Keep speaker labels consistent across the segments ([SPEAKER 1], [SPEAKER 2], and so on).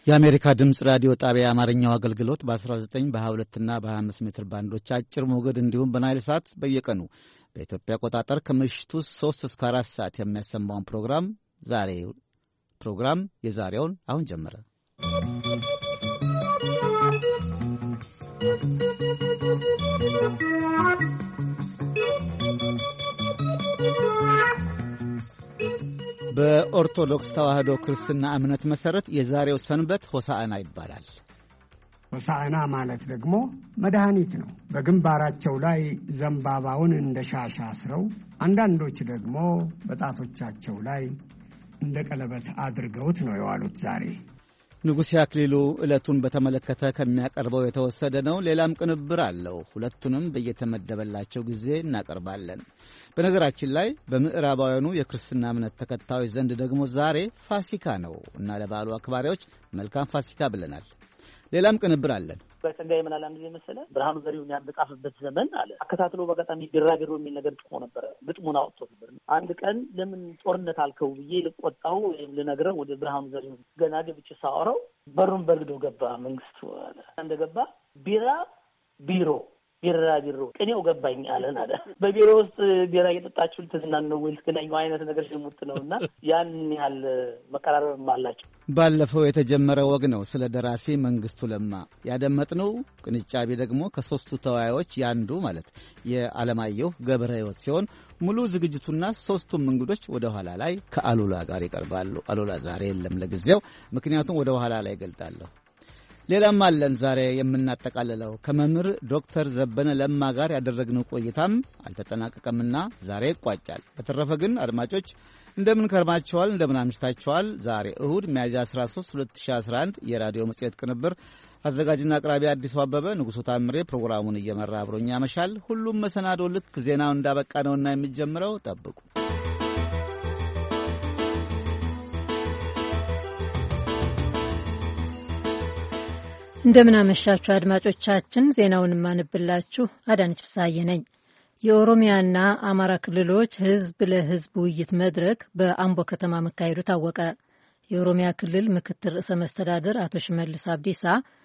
[SPEAKER 1] የአሜሪካ ድምጽ ራዲዮ ጣቢያ አማርኛው አገልግሎት በ19 በ22 እና በ25 ሜትር ባንዶች አጭር ሞገድ እንዲሁም በናይል ሳት በየቀኑ በኢትዮጵያ አቆጣጠር ከምሽቱ 3 እስከ 4 ሰዓት የሚያሰማውን ፕሮግራም የዛሬውን አሁን ጀመረ። በኦርቶዶክስ ተዋሕዶ ክርስትና እምነት መሰረት የዛሬው ሰንበት ሆሳዕና ይባላል።
[SPEAKER 2] ሆሳዕና ማለት ደግሞ መድኃኒት ነው። በግንባራቸው ላይ ዘንባባውን እንደ ሻሽ አስረው አንዳንዶች ደግሞ በጣቶቻቸው ላይ እንደ ቀለበት አድርገውት ነው የዋሉት ዛሬ።
[SPEAKER 1] ንጉሴ አክሊሉ ዕለቱን በተመለከተ ከሚያቀርበው የተወሰደ ነው። ሌላም ቅንብር አለው። ሁለቱንም በየተመደበላቸው ጊዜ እናቀርባለን። በነገራችን ላይ በምዕራባውያኑ የክርስትና እምነት ተከታዮች ዘንድ ደግሞ ዛሬ ፋሲካ ነው እና ለበዓሉ አክባሪዎች መልካም ፋሲካ ብለናል። ሌላም ቅንብር አለን።
[SPEAKER 3] በጸጋዬ ምን ጊዜ መሰለ ብርሃኑ ዘሪሁን ያበጣፈበት ዘመን አለ አከታትሎ በቀጣሚ ቢራገሩ የሚል ነገር ጽፎ ነበር። ግጥሙን አውጥቶ ነበር። አንድ ቀን ለምን ጦርነት አልከው ብዬ ልቆጣው ወይም ልነግረው ወደ ብርሃኑ ዘሪሁን ገና ገብቼ ሳወራው በሩን በርግዶ ገባ። መንግስቱ አለ እንደገባ ቢሮ ቅኔው ገባኝ አለን አለ። በቢሮ ውስጥ ቢራ እየጠጣችሁ ልትዝናኑ ወይ ልትገናኙ አይነት ነገር ሽሙጥ ነውና ያን ያህል መቀራረብም አላቸው።
[SPEAKER 1] ባለፈው የተጀመረ ወግ ነው ስለ ደራሲ መንግስቱ ለማ ያደመጥነው። ቅንጫቢ ደግሞ ከሶስቱ ተወያዮች ያንዱ ማለት የዓለማየሁ ገብረ ሕይወት ሲሆን ሙሉ ዝግጅቱና ሶስቱም እንግዶች ወደ ኋላ ላይ ከአሉላ ጋር ይቀርባሉ። አሉላ ዛሬ የለም ለጊዜው፣ ምክንያቱም ወደ ኋላ ላይ ገልጣለሁ። ሌላም አለን። ዛሬ የምናጠቃልለው ከመምህር ዶክተር ዘበነ ለማ ጋር ያደረግነው ቆይታም አልተጠናቀቀምና ዛሬ ይቋጫል። በተረፈ ግን አድማጮች እንደምን ከርማችኋል? እንደምን አምሽታችኋል? ዛሬ እሁድ ሚያዝያ 13 2011 የራዲዮ መጽሔት ቅንብር አዘጋጅና አቅራቢ አዲሱ አበበ፣ ንጉሡ ታምሬ ፕሮግራሙን እየመራ አብሮኛ ያመሻል። ሁሉም መሰናዶ ልክ ዜናው እንዳበቃ ነውና የሚጀምረው። ጠብቁ።
[SPEAKER 4] እንደምን አመሻችሁ አድማጮቻችን። ዜናውን ማንብላችሁ አዳነች ፍሳዬ ነኝ። የኦሮሚያና አማራ ክልሎች ህዝብ ለህዝብ ውይይት መድረክ በአምቦ ከተማ መካሄዱ ታወቀ። የኦሮሚያ ክልል ምክትል ርዕሰ መስተዳድር አቶ ሽመልስ አብዲሳ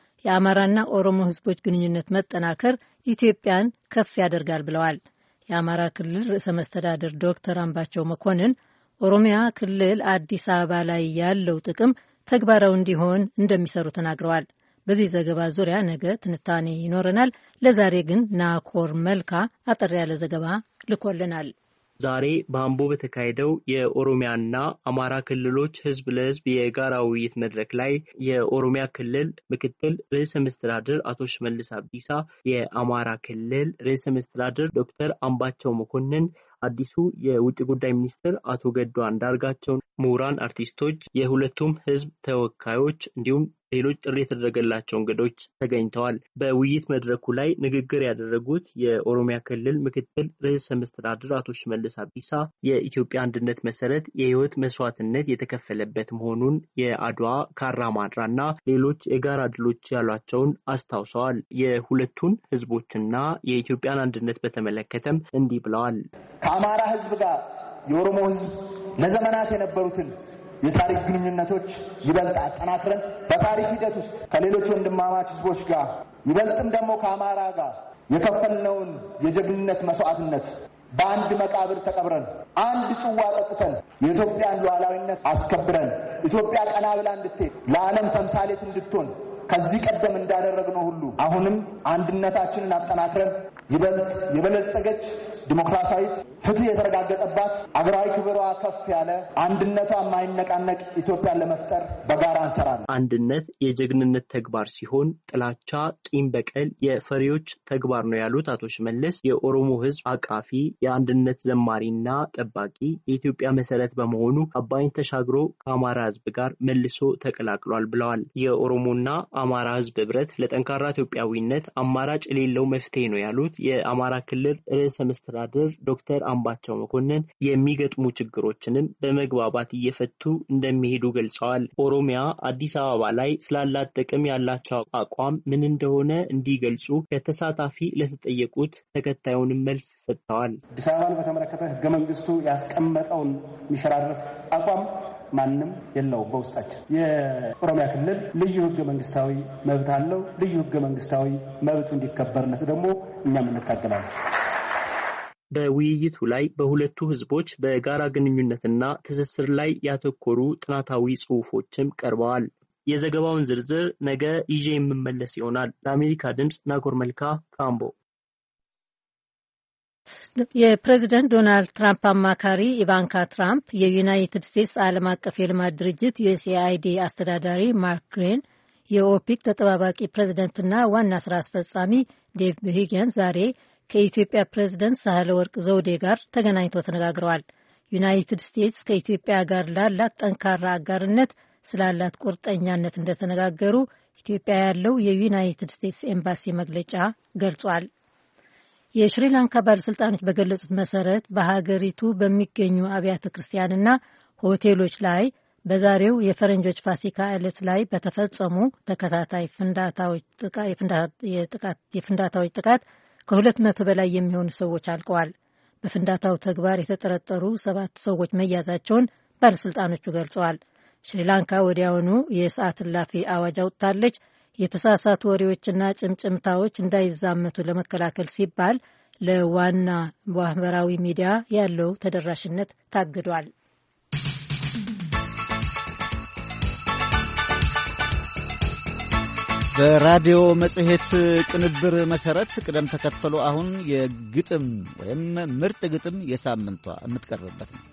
[SPEAKER 4] የአማራና ኦሮሞ ህዝቦች ግንኙነት መጠናከር ኢትዮጵያን ከፍ ያደርጋል ብለዋል። የአማራ ክልል ርዕሰ መስተዳድር ዶክተር አምባቸው መኮንን ኦሮሚያ ክልል አዲስ አበባ ላይ ያለው ጥቅም ተግባራዊ እንዲሆን እንደሚሰሩ ተናግረዋል። በዚህ ዘገባ ዙሪያ ነገ ትንታኔ ይኖረናል። ለዛሬ ግን ናኮር መልካ አጠር ያለ ዘገባ ልኮልናል።
[SPEAKER 5] ዛሬ በአምቦ በተካሄደው የኦሮሚያና አማራ ክልሎች ህዝብ ለህዝብ የጋራ ውይይት መድረክ ላይ የኦሮሚያ ክልል ምክትል ርዕሰ መስተዳድር አቶ ሽመልስ አብዲሳ፣ የአማራ ክልል ርዕሰ መስተዳድር ዶክተር አምባቸው መኮንን፣ አዲሱ የውጭ ጉዳይ ሚኒስትር አቶ ገዱ አንዳርጋቸው፣ ምሁራን፣ አርቲስቶች፣ የሁለቱም ህዝብ ተወካዮች እንዲሁም ሌሎች ጥሪ የተደረገላቸው እንግዶች ተገኝተዋል። በውይይት መድረኩ ላይ ንግግር ያደረጉት የኦሮሚያ ክልል ምክትል ርዕሰ መስተዳድር አቶ ሽመልስ አብዲሳ የኢትዮጵያ አንድነት መሰረት የህይወት መስዋዕትነት የተከፈለበት መሆኑን የአድዋ፣ ካራማራና ሌሎች የጋራ ድሎች ያሏቸውን አስታውሰዋል። የሁለቱን ህዝቦችና የኢትዮጵያን አንድነት በተመለከተም እንዲህ ብለዋል።
[SPEAKER 6] ከአማራ ህዝብ ጋር የኦሮሞ ህዝብ ለዘመናት የነበሩትን የታሪክ ግንኙነቶች ይበልጥ አጠናክረን በታሪክ ሂደት ውስጥ ከሌሎች ወንድማማች ህዝቦች ጋር ይበልጥም ደግሞ ከአማራ ጋር የከፈልነውን የጀግንነት መስዋዕትነት በአንድ መቃብር ተቀብረን አንድ ጽዋ ጠጥተን የኢትዮጵያን ሉዓላዊነት አስከብረን ኢትዮጵያ ቀና ብላ እንድትሄድ ለዓለም ተምሳሌት እንድትሆን ከዚህ ቀደም እንዳደረግነው ሁሉ አሁንም አንድነታችንን አጠናክረን ይበልጥ የበለጸገች ዲሞክራሲያዊት ፍትህ የተረጋገጠባት አገራዊ ክብሯ ከፍ ያለ አንድነቷ የማይነቃነቅ ኢትዮጵያን ለመፍጠር በጋራ እንሰራለን።
[SPEAKER 5] አንድነት የጀግንነት ተግባር ሲሆን ጥላቻ፣ ቂም በቀል የፈሪዎች ተግባር ነው ያሉት አቶ ሽመልስ የኦሮሞ ህዝብ አቃፊ የአንድነት ዘማሪና ጠባቂ የኢትዮጵያ መሰረት በመሆኑ አባይን ተሻግሮ ከአማራ ህዝብ ጋር መልሶ ተቀላቅሏል ብለዋል። የኦሮሞና አማራ ህዝብ ህብረት ለጠንካራ ኢትዮጵያዊነት አማራጭ የሌለው መፍትሄ ነው ያሉት የአማራ ክልል ርዕሰ መስተዳድር ዶክተር አምባቸው መኮንን የሚገጥሙ ችግሮችንም በመግባባት እየፈቱ እንደሚሄዱ ገልጸዋል። ኦሮሚያ አዲስ አበባ ላይ ስላላት ጥቅም ያላቸው አቋም ምን እንደሆነ እንዲገልጹ ከተሳታፊ ለተጠየቁት ተከታዩን መልስ ሰጥተዋል።
[SPEAKER 7] አዲስ አበባን በተመለከተ ህገ መንግስቱ ያስቀመጠውን የሚሸራረፍ አቋም ማንም የለው። በውስጣችን የኦሮሚያ ክልል ልዩ ህገ መንግስታዊ መብት አለው። ልዩ ህገ መንግስታዊ መብቱ እንዲከበርለት ደግሞ እኛም እንታገላለን።
[SPEAKER 5] በውይይቱ ላይ በሁለቱ ህዝቦች በጋራ ግንኙነትና ትስስር ላይ ያተኮሩ ጥናታዊ ጽሑፎችም ቀርበዋል። የዘገባውን ዝርዝር ነገ ይዤ የምመለስ ይሆናል። ለአሜሪካ ድምጽ ናጎር መልካ ካምቦ።
[SPEAKER 4] የፕሬዚደንት ዶናልድ ትራምፕ አማካሪ ኢቫንካ ትራምፕ የዩናይትድ ስቴትስ ዓለም አቀፍ የልማት ድርጅት USAID አስተዳዳሪ ማርክ ግሪን፣ የኦፒክ ተጠባባቂ ፕሬዚደንትና ዋና ስራ አስፈጻሚ ዴቭ ቢሂገን ዛሬ ከኢትዮጵያ ፕሬዚደንት ሳህለወርቅ ዘውዴ ጋር ተገናኝተው ተነጋግረዋል። ዩናይትድ ስቴትስ ከኢትዮጵያ ጋር ላላት ጠንካራ አጋርነት ስላላት ቁርጠኛነት እንደተነጋገሩ ኢትዮጵያ ያለው የዩናይትድ ስቴትስ ኤምባሲ መግለጫ ገልጿል። የሽሪላንካ ባለሥልጣኖች በገለጹት መሰረት በሀገሪቱ በሚገኙ አብያተ ክርስቲያንና ሆቴሎች ላይ በዛሬው የፈረንጆች ፋሲካ ዕለት ላይ በተፈጸሙ ተከታታይ የፍንዳታዎች ጥቃት ከ200 በላይ የሚሆኑ ሰዎች አልቀዋል። በፍንዳታው ተግባር የተጠረጠሩ 7 ሰዎች መያዛቸውን ባለሥልጣኖቹ ገልጸዋል። ሽሪላንካ ወዲያውኑ የሰዓት እላፊ አዋጅ አውጥታለች። የተሳሳቱ ወሬዎችና ጭምጭምታዎች እንዳይዛመቱ ለመከላከል ሲባል ለዋና ማህበራዊ ሚዲያ ያለው ተደራሽነት ታግዷል።
[SPEAKER 1] በራዲዮ መጽሔት ቅንብር መሰረት ቅደም ተከተሉ አሁን የግጥም ወይም ምርጥ ግጥም የሳምንቷ የምትቀርብበት ነው።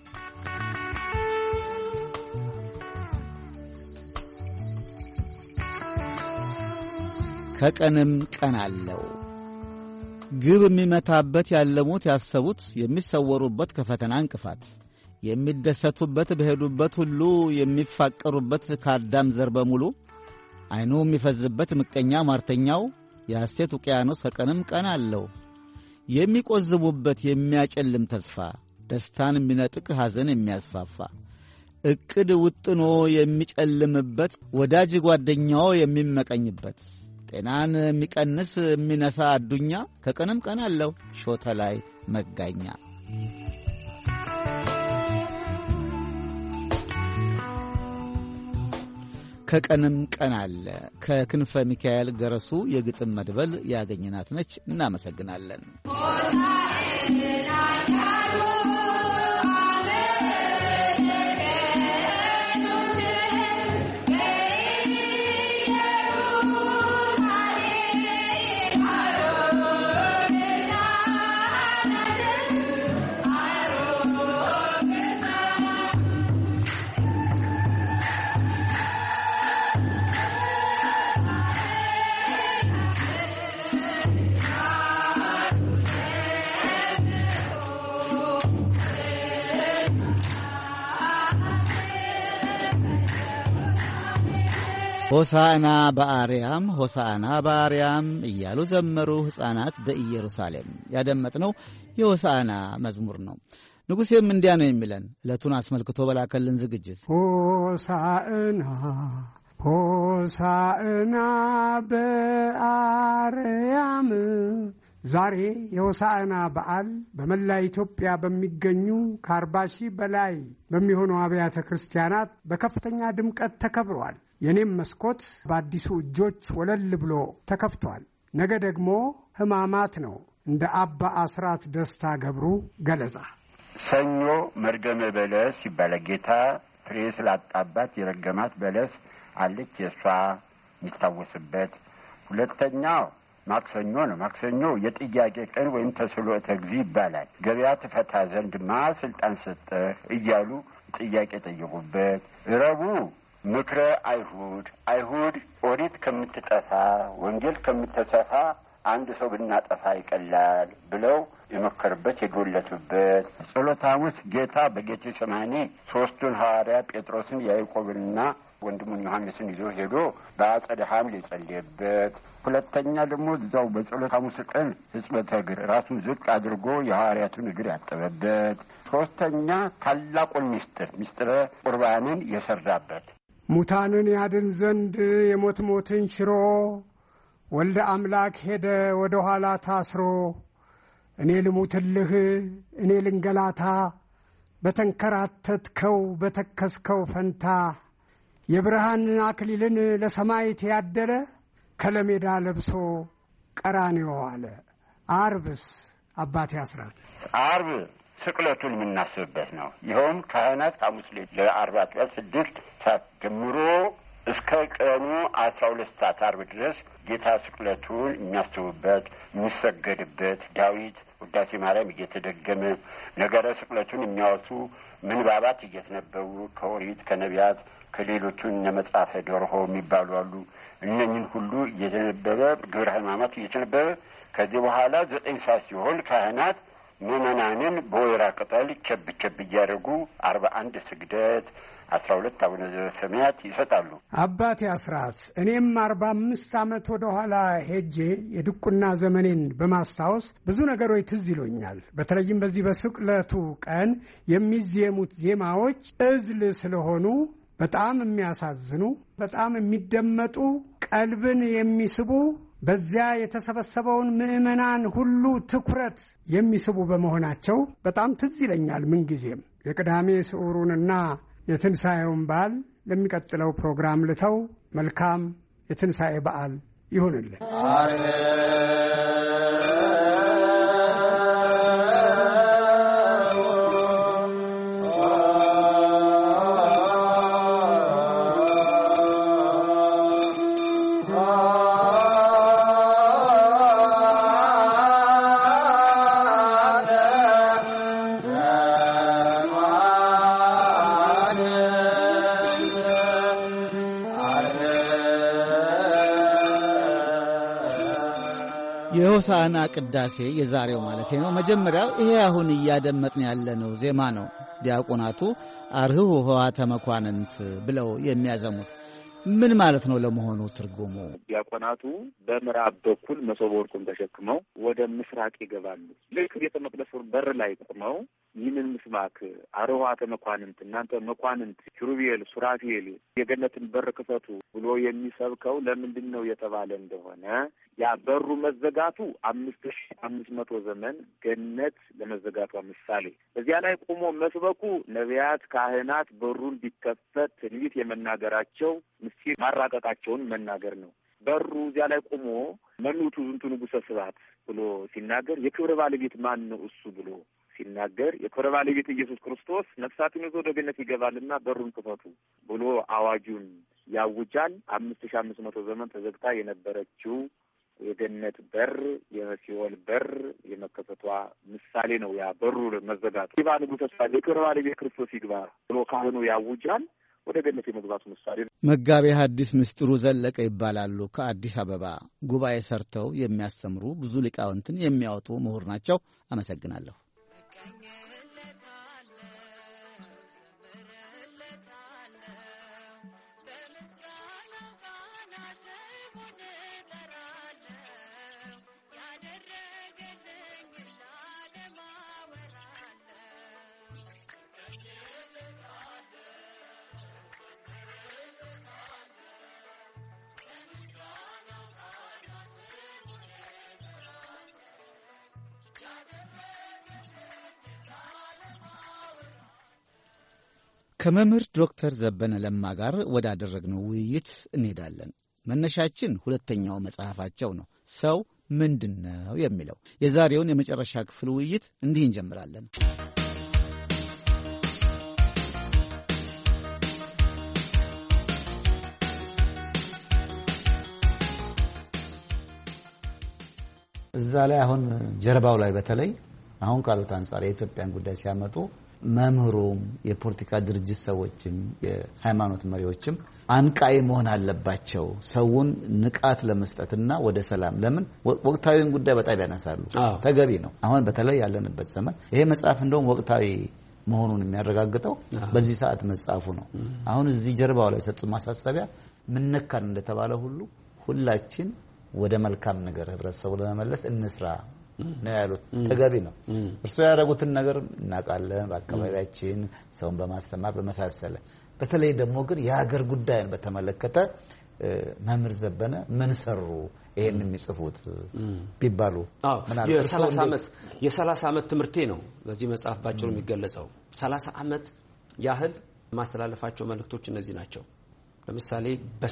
[SPEAKER 1] ከቀንም ቀን አለው ግብ የሚመታበት ያለሙት ያሰቡት የሚሰወሩበት ከፈተና እንቅፋት የሚደሰቱበት በሄዱበት ሁሉ የሚፋቀሩበት ከአዳም ዘር በሙሉ አይኑ የሚፈዝበት ምቀኛ ማርተኛው የሐሴት ውቅያኖስ ከቀንም ቀን አለው የሚቆዝሙበት የሚያጨልም ተስፋ ደስታን የሚነጥቅ ሐዘን የሚያስፋፋ እቅድ ውጥኖ የሚጨልምበት ወዳጅ ጓደኛው የሚመቀኝበት ጤናን የሚቀንስ የሚነሳ አዱኛ ከቀንም ቀን አለው ሾተ ላይ መጋኛ። ከቀንም ቀን አለ ከክንፈ ሚካኤል ገረሱ የግጥም መድበል ያገኘናት ነች። እናመሰግናለን። ሆሳዕና በአርያም ሆሳዕና በአርያም እያሉ ዘመሩ ሕፃናት በኢየሩሳሌም። ያደመጥነው የሆሳዕና መዝሙር ነው። ንጉሴም እንዲያ ነው የሚለን ዕለቱን አስመልክቶ በላከልን ዝግጅት
[SPEAKER 2] ሆሳዕና ሆሳዕና በአርያም። ዛሬ የሆሳዕና በዓል በመላ ኢትዮጵያ በሚገኙ ከ40 ሺህ በላይ በሚሆኑ አብያተ ክርስቲያናት በከፍተኛ ድምቀት ተከብሯል። የኔም መስኮት በአዲሱ እጆች ወለል ብሎ ተከፍቷል። ነገ ደግሞ ሕማማት ነው። እንደ አባ አስራት ደስታ ገብሩ ገለጻ
[SPEAKER 8] ሰኞ መርገመ በለስ ይባላል። ጌታ ፍሬ ስላጣባት የረገማት በለስ አለች፣ የሷ የሚታወስበት። ሁለተኛው ማክሰኞ ነው። ማክሰኞ የጥያቄ ቀን ወይም ተስሎተ እግዚእ ይባላል። ገበያ ትፈታ ዘንድ ስልጣን ሰጠህ እያሉ ጥያቄ ጠየቁበት። ረቡዕ ምክረ አይሁድ ኦሪት ከምትጠፋ ወንጌል ከምትሰፋ አንድ ሰው ብናጠፋ ይቀላል ብለው የመከሩበት የጎለቱበት ጸሎተ ሐሙስ ጌታ በጌቴሴማኒ ሦስቱን ሐዋርያት ጴጥሮስን ያዕቆብንና ወንድሙን ዮሐንስን ይዞ ሄዶ በአጸደ ሐምል የጸለየበት። ሁለተኛ ደግሞ እዛው በጸሎተ ሐሙስ ቀን ሕጽበተ እግር ራሱን ዝቅ አድርጎ የሐዋርያቱን እግር ያጠበበት። ሦስተኛ ታላቁን ምስጢረ ቁርባንን የሰራበት።
[SPEAKER 2] ሙታንን ያድን ዘንድ የሞት ሞትን ሽሮ ወልደ አምላክ ሄደ ወደ ኋላ ታስሮ እኔ ልሙትልህ እኔ ልንገላታ በተንከራተትከው በተከስከው ፈንታ የብርሃን አክሊልን ለሰማይት ያደለ ከለሜዳ ለብሶ ቀራንዮ አለ። አርብስ አባቴ አስራት
[SPEAKER 8] አርብ ስቅለቱን የምናስብበት ነው። ይኸውም ካህናት ሐሙስ ዕለት ለአርባ ቀን 6 ሰዓት ጀምሮ እስከ ቀኑ 12 ሰዓት አርብ ድረስ ጌታ ስቅለቱን የሚያስቡበት የሚሰገድበት፣ ዳዊት ውዳሴ ማርያም እየተደገመ ነገረ ስቅለቱን የሚያወሱ ምንባባት እየተነበቡ ከኦሪት ከነቢያት ከሌሎቹ እነ መጽሐፈ ደርሆ የሚባሉ አሉ። እነኝን ሁሉ እየተነበበ ግብረ ሕማማት እየተነበበ ከዚህ በኋላ 9 ሰዓት ሲሆን ካህናት ምዕመናንን በወይራ ቅጠል ቸብ ቸብ እያደረጉ 41 ስግደት 12 አቡነ ዘበሰማያት ይሰጣሉ።
[SPEAKER 2] አባቴ አስራት እኔም 45 ዓመት ወደ ኋላ ሄጄ የድቁና ዘመኔን በማስታወስ ብዙ ነገሮች ትዝ ይሉኛል። በተለይም በዚህ በስቅለቱ ቀን የሚዜሙት ዜማዎች እዝል ስለሆኑ በጣም የሚያሳዝኑ፣ በጣም የሚደመጡ፣ ቀልብን የሚስቡ፣ በዚያ የተሰበሰበውን ምዕመናን ሁሉ ትኩረት የሚስቡ በመሆናቸው በጣም ትዝ ይለኛል። ምንጊዜም የቅዳሜ ስዑሩንና የትንሣኤውን በዓል ለሚቀጥለው ፕሮግራም ልተው። መልካም የትንሣኤ በዓል ይሁንልን።
[SPEAKER 1] የሆሳዕና ቅዳሴ የዛሬው ማለት ነው። መጀመሪያው ይሄ አሁን እያደመጥን ያለነው ዜማ ነው። ዲያቆናቱ አርህው ኆኃተ መኳንንት ብለው የሚያዘሙት ምን ማለት ነው ለመሆኑ ትርጉሙ?
[SPEAKER 9] ዲያቆናቱ በምዕራብ በኩል መሶበ ወርቁን ተሸክመው ወደ ምስራቅ ይገባሉ። ልክ ቤተ መቅደሱ በር ላይ ቆመው ይህንን ምስባክ አርኅዋተ መኳንንት፣ እናንተ መኳንንት ኪሩቤል፣ ሱራፌል የገነትን በር ክፈቱ ብሎ የሚሰብከው ለምንድን ነው የተባለ እንደሆነ ያ በሩ መዘጋቱ 5500 ዘመን ገነት ለመዘጋቷ ምሳሌ፣ በዚያ ላይ ቆሞ መስበኩ ነቢያት ካህናት በሩ እንዲከፈት ትንቢት የመናገራቸው ምስጢር ማራቀቃቸውን መናገር ነው። በሩ እዚያ ላይ ቆሞ መኑቱ ዝንቱ ንጉሠ ስብሐት ብሎ ሲናገር የክብረ ባለቤት ማን ነው እሱ ብሎ ሲናገር የክብረ ባለቤት ኢየሱስ ክርስቶስ ነፍሳትን ይዞ ወደ ገነት ይገባልና በሩን ክፈቱ ብሎ አዋጁን ያውጃል። 5500 ዘመን ተዘግታ የነበረችው የገነት በር የሲኦል በር የመከፈቷ ምሳሌ ነው። ያ በሩ መዘጋቱ ይባ ንጉሠ ስብሐት የክብረ ባለቤት ክርስቶስ ይግባ ብሎ ካህኑ ያውጃል። ወደ ገነት የመግባቱ ምሳሌ ነው።
[SPEAKER 1] መጋቤ ሐዲስ ምስጢሩ ዘለቀ ይባላሉ። ከአዲስ አበባ ጉባኤ ሰርተው የሚያስተምሩ ብዙ ሊቃውንትን የሚያወጡ ምሁር ናቸው። አመሰግናለሁ። ከመምህር ዶክተር ዘበነ ለማ ጋር ወዳደረግነው ውይይት እንሄዳለን። መነሻችን ሁለተኛው መጽሐፋቸው ነው፣ ሰው ምንድን ነው የሚለው። የዛሬውን የመጨረሻ ክፍል ውይይት እንዲህ እንጀምራለን። እዛ ላይ አሁን ጀርባው ላይ በተለይ አሁን ካሉት አንጻር የኢትዮጵያን ጉዳይ ሲያመጡ መምህሩም የፖለቲካ ድርጅት ሰዎችም የሃይማኖት መሪዎችም አንቃይ መሆን አለባቸው ሰውን ንቃት ለመስጠትና ወደ ሰላም ለምን ወቅታዊን ጉዳይ በጣም ያነሳሉ ተገቢ ነው አሁን በተለይ ያለንበት ዘመን ይሄ መጽሐፍ እንደውም ወቅታዊ መሆኑን የሚያረጋግጠው በዚህ ሰዓት መጽሐፉ ነው አሁን እዚህ ጀርባው ላይ ሰጡ ማሳሰቢያ ምን ነካን እንደተባለ ሁሉ ሁላችን ወደ መልካም ነገር ህብረተሰቡ ለመመለስ እንስራ ነው ያሉት ተገቢ ነው እርሱ ያደረጉትን ነገር እናቃለን በአካባቢያችን ሰውን በማስተማር በመሳሰለ በተለይ ደግሞ ግን የሀገር ጉዳይን በተመለከተ መምህር ዘበነ ምን ሰሩ ይሄን የሚጽፉት ቢባሉ
[SPEAKER 10] የ30 ዓመት ትምርቴ ነው በዚህ መጽሐፍ ባጭሩ የሚገለጸው 30 ዓመት ያህል ማስተላለፋቸው መልእክቶች እነዚህ ናቸው ለምሳሌ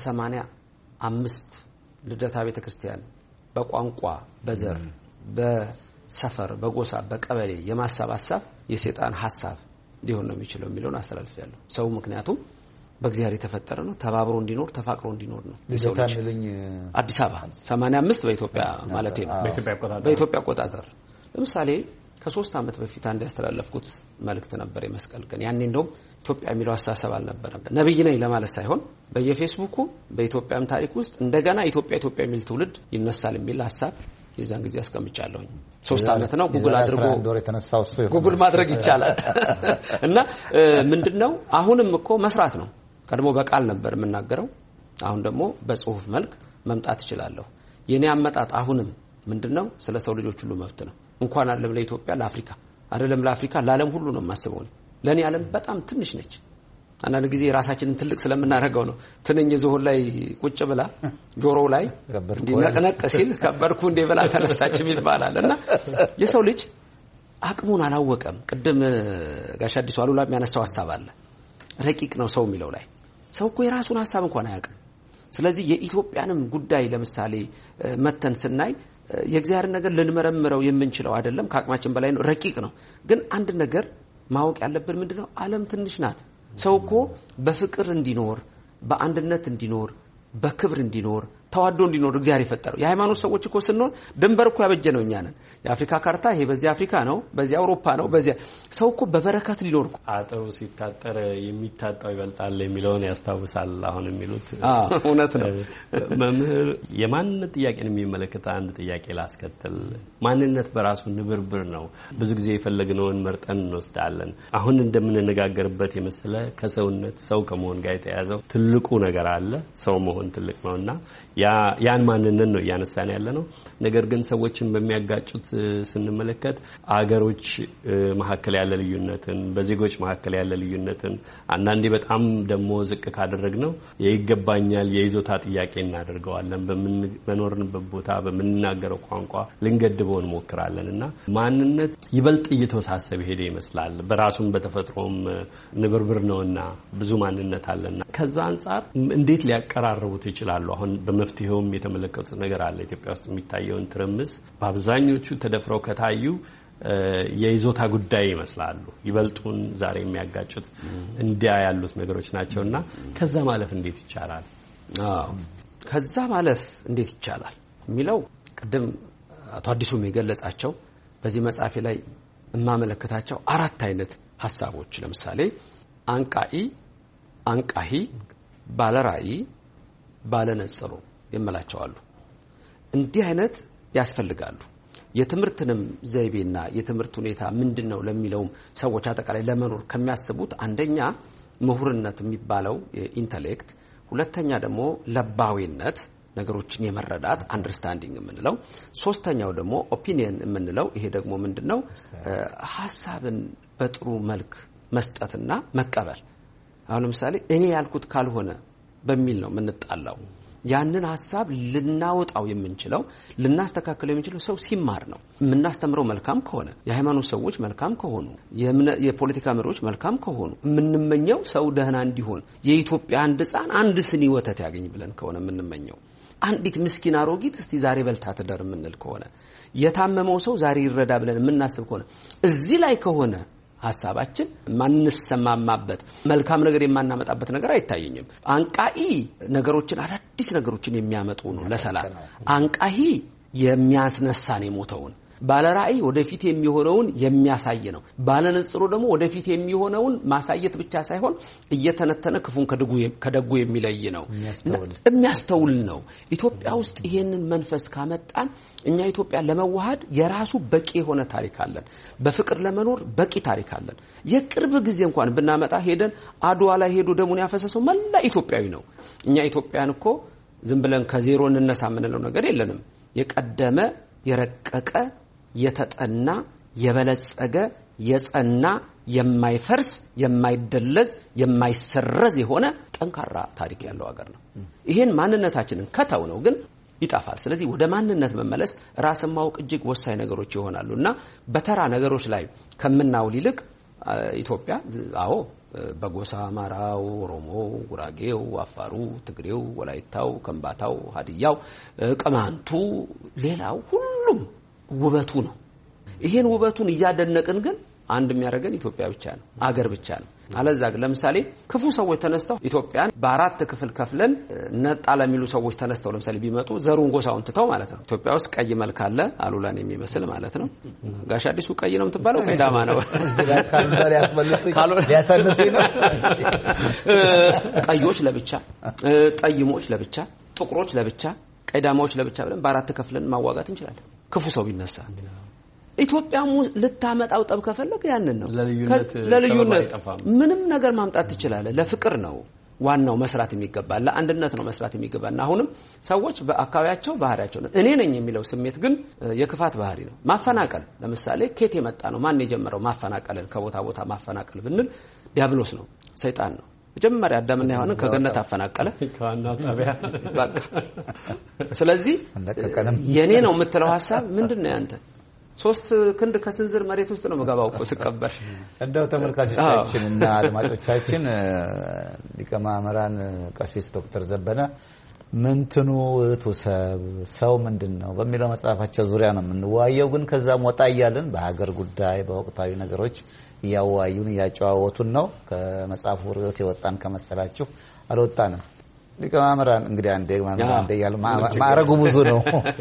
[SPEAKER 10] በ85 ልደታ ቤተክርስቲያን በቋንቋ በዘር በሰፈር በጎሳ በቀበሌ የማሰባሰብ የሰይጣን ሐሳብ ሊሆን ነው የሚችለው የሚለውን አስተላልፋለሁ ሰው ምክንያቱም በእግዚአብሔር የተፈጠረ ነው ተባብሮ እንዲኖር ተፋቅሮ እንዲኖር ነው አዲስ አበባ 85 በኢትዮጵያ ማለት ነው በኢትዮጵያ አቆጣጠር ለምሳሌ ከ3 ዓመት በፊት አንድ ያስተላለፍኩት መልእክት ነበር የመስቀል ቀን ያኔ እንደውም ኢትዮጵያ የሚለው አስተሳሰብ አልነበረም ነብይ ነኝ ለማለት ሳይሆን በየፌስቡኩ በኢትዮጵያም ታሪክ ውስጥ እንደገና ኢትዮጵያ የሚል ትውልድ ይነሳል የሚል ሐሳብ የዛን ጊዜ አስቀምጫለሁ 3 ዓመት ነው ጉግል አድርጎ ጉግል ማድረግ ይቻላል እና ምንድነው አሁንም እኮ መስራት ነው ቀድሞ በቃል ነበር የምናገረው አሁን ደግሞ በጽሁፍ መልክ መምጣት ይችላልው የኔ አመጣጥ አሁንም ምንድነው ስለ ሰው ልጆች ሁሉ መብት ነው እንኳን አይደለም ለኢትዮጵያ ለአፍሪካ አይደለም ለአፍሪካ ለዓለም ሁሉ ነው ማስበው ለኔ ዓለም በጣም ትንሽ ነች አንዳንድ ጊዜ ራሳችንን ትልቅ ስለምናረጋው ነው ትንኝ ዝሆን ላይ ቁጭ ብላ ጆሮው ላይ እንዲነቀነቅ ሲል ከበርኩ እንደ በላ ተነሳችም ይባላልና የሰው ልጅ አቅሙን አላወቀም ቅድም ጋሽ አዲሱ አሉላ የሚያነሳው ሐሳብ አለ ረቂቅ ነው ሰው የሚለው ላይ ሰው እኮ የራሱን ሐሳብ እንኳን አያውቅም ስለዚህ የኢትዮጵያንም ጉዳይ ለምሳሌ መተን ስናይ የእግዚአብሔር ነገር ልንመረምረው የምንችለው አይደለም ከአቅማችን በላይ ነው ረቂቅ ነው ግን አንድ ነገር ማወቅ ያለብን ምንድነው ዓለም ትንሽ ናት ሰው እኮ በፍቅር እንዲኖር በአንድነት እንዲኖር በክብር እንዲኖር ተዋዶ እንዲኖር እግዚአብሔር የፈጠረው የሃይማኖት ሰዎች እኮ ስንሆን ድንበር እኮ ያበጀነው እኛ ነን የአፍሪካ ካርታ ይሄ በዚህ አፍሪካ ነው በዚህ አውሮፓ ነው በዚህ ሰው እኮ በበረከት ሊኖር
[SPEAKER 11] አጥሩ ሲታጠር የሚታጣው ይበልጣል የሚለውን ያስታውሳል አሁን የሚሉት
[SPEAKER 10] እውነት ነው
[SPEAKER 11] መምህር የማንነት ጥያቄን የሚመለከት አንድ ጥያቄ ላስከትል ማንነት በራሱ ንብርብር ነው ብዙ ጊዜ የፈለግነውን መርጠን እንወስዳለን አሁን እንደምንነጋገርበት የመሰለ ከሰውነት ሰው ከመሆን ጋር የተያያዘው ትልቁ ነገር አለ ሰው መሆን ትልቅ ነውና ያን ማንነት ነው ያነሳን ያለነው ነገር ግን ሰዎችን በሚያጋጩት ስንመለከት አገሮች መሐከለ ያለ ልዩነትን በዜጎች መሐከለ ያለ ልዩነትን አንዳንዴ በጣም ደሞ ዝቅ ካደረግነው የይገባኛል የይዞታ ጥያቄ እናደርገዋለን በመኖርንበት ቦታ በመናገረው ቋንቋ ልንገድበው እንሞክራለንና ማንነት ይበልጥ እየተወሳሰበ ሄደ ይመስላል በራሱም በተፈጥሮም ንብርብር ነውና ብዙ ማንነት አለና ከዛ አንፃር እንዴት ሊያቀራርቡት ይችላሉ አሁን በመፍትሄውም የተመለከቱት ነገር አለ ኢትዮጵያ ውስጥ የሚታየውን ትርምስ በአብዛኞቹ ተደፍረው ከታዩ የይዞታ ጉዳይ ይመስላሉ ይበልጡን ዛሬ የሚያጋጩት እንዲያ ያሉት ነገሮች ናቸውና ከዛ ማለፍ እንዴት ይቻላል
[SPEAKER 10] ከዛ ማለፍ እንዴት ይቻላል የሚለው ቀደም አቶ አዲሱም የገለጻቸው በዚህ መጽሐፍ ላይ እማመለከታቸው 4 አይነት ሐሳቦች ለምሳሌ አንቃሂ ባለራይ ባለነጽሩ ይመላቸዋሉ እንዲህ አይነት ያስፈልጋሉ የትምርትንም ዘይቤና የትምርት ሁኔታ ምንድነው ለሚለው ሰዎች አጠቃላይ ለመኖር ከሚያስቡት አንደኛ ምሁርነት የሚባለው ኢንተሌክት ሁለተኛ ደግሞ ለባዊነት ነገሮችን የመረዳት አንደርስታንዲንግ የምንለው ሶስተኛው ደግሞ ኦፒኒየን የምንለው ይሄ ደግሞ ምንድነው ሐሳብን በጥሩ መልክ መስጠትና መቀበል አሁን ለምሳሌ እኔ ያልኩት ካልሆነ በሚል ነው ምንጣላው ያንን ሐሳብ ልናወጣው የምንችለው ልናስተካክለው የምንችለው ሰው ሲማር ነው ምናስተምረው መልካም ከሆነ የሃይማኖት ሰዎች መልካም ከሆኑ የፖለቲካ መሪዎች መልካም ከሆኑ ምንመኘው ሰው ደህና እንዲሆን የኢትዮጵያ አንድ ሕፃን አንድ ስኒ ወተት ያገኝ ብለን ከሆነ ምንመኘው አንዲት ምስኪን አሮጊት እስቲ ዛሬ በልታ ተደር ምንል ከሆነ የታመመው ሰው ዛሬ ይረዳ ብለን ምናስብ ከሆነ እዚህ ላይ ከሆነ ሐሳባችን ማንሰማማበት መልካም ነገር የማናመጣበት ነገር አይታየኝም አንቃሂ ነገሮችን አዳዲስ ነገሮችን የሚያመጡ ነው ለሰላም አንቃሂ የሚያስነሳን የሞተውን ባለራዕይ ወደፊት የሚሆነውን የሚያሳይ ነው። ባለንጽሩ ደግሞ ወደፊት የሚሆነውን ማሳየት ብቻ ሳይሆን እየተነተነ ክፉን ከደጉ የሚለይ ነው፣ የሚያስተውል ነው። ኢትዮጵያ ውስጥ ይሄንን መንፈስ ካመጣን እኛ ኢትዮጵያ ለመዋሃድ የራሱ በቂ የሆነ ታሪክ አለን። በፍቅር ለመኖር በቂ ታሪክ አለን። የቅርብ ጊዜ እንኳን ብናመጣ ሄደን አድዋ ላይ ሄዶ ደሙን ያፈሰሰው መላ ኢትዮጵያዊ ነው። እኛ ኢትዮጵያን እኮ ዝም ብለን ከዜሮ እንነሳ የምንለው ነገር የለንም። የቀደመ የረቀቀ የተጠና የበለጸገ የጸና የማይፈርስ የማይደለዝ የማይሰረዝ የሆነ ጠንካራ ታሪክ ያለው ሀገር ነው። ይሄን ማንነታችንን ከተው ነው ግን ይጣፋል። ስለዚህ ወደ ማንነት መመለስ ራስን ማወቅ እጅግ ወሳኝ ነገሮች ይሆናሉና በተራ ነገሮች ላይ ከምናውል ይልቅ ኢትዮጵያ አዎ በጎሳ አማራው፣ ኦሮሞው፣ ጉራጌው፣ አፋሩ፣ ትግሬው፣ ወላይታው፣ ከምባታው፣ ሀዲያው፣ ቅማንቱ ሌላው ሁሉም ውበቱ ነው። ይሄን ውበቱን እያደነቅን ግን አንድ የሚያደርገን ኢትዮጵያ ብቻ ነው፣ አገር ብቻ ነው። አለዛ ለምሳሌ ክፉ ሰዎች ተነስተው ኢትዮጵያን በአራት ክፍል ከፍለን ነጣ ለሚሉ ሰዎች ተነስተው ለምሳሌ ቢመጡ ዘሩን ጎሳውን ትተው ማለት ነው። ኢትዮጵያ ውስጥ ቀይ መልክ አለ አሉላን የሚመስል ማለት ነው። ጋሽ አዲሱ ቀይ ነው የምትባለው ቀይዳማ ነው ቀዮች ለብቻ፣ ጠይሞች ለብቻ፣ ጥቁሮች ለብቻ፣ ቀይዳማዎች ለብቻ ብለን በአራት ከፍለን ማዋጋት እንችላለን ክፉ ሰው ቢነሳ። ኢትዮጵያም ልታመጣው ጠብ ከፈለገ ያንን ነው ለልዩነት ምንም ነገር ማምጣት ትችላለህ። ለፍቅር ነው ዋናው መስራት የሚገባል፣ ለአንድነት ነው መስራት የሚገባና አሁንም ሰዎች በአካባቢያቸው ባህሪያቸው ነው እኔ ነኝ የሚለው ስሜት ግን የክፋት ባህሪ ነው። ማፈናቀል ለምሳሌ ኬት የመጣ ነው? ማን የጀመረው ማፈናቀልን? ከቦታ ቦታ ማፈናቀል ብንል ዲያብሎስ ነው፣ ሰይጣን ነው። መጀመሪያ አዳምና ሔዋንን ከገነት አፈናቀለ ከዋናው ጣቢያ በቃ። ስለዚህ የኔ ነው የምትለው ሐሳብ ምንድነው ያንተ? 3 ክንድ ከስንዝር መሬት ውስጥ ነው መጋባው እኮ ስቀበር።
[SPEAKER 1] እንደው ተመልካቾቻችን እና አድማጮቻችን ሊቀማመራን ቀሲስ ዶክተር ዘበነ ምንትኑ ሰው ምንድነው በሚለው መጽሐፋቸው ዙሪያ ነው የምንወያየው። ግን ከዛም ወጣ እያልን በሀገር ጉዳይ በወቅታዊ ነገሮች እያወያዩን እያጨዋወቱን ነው። ከመጽሐፉ ርዕስ የወጣን ከመሰላችሁ አልወጣንም። ሊቀማመራን እንግዲህ አንዴ ያለ ማረጉ ብዙ ነው።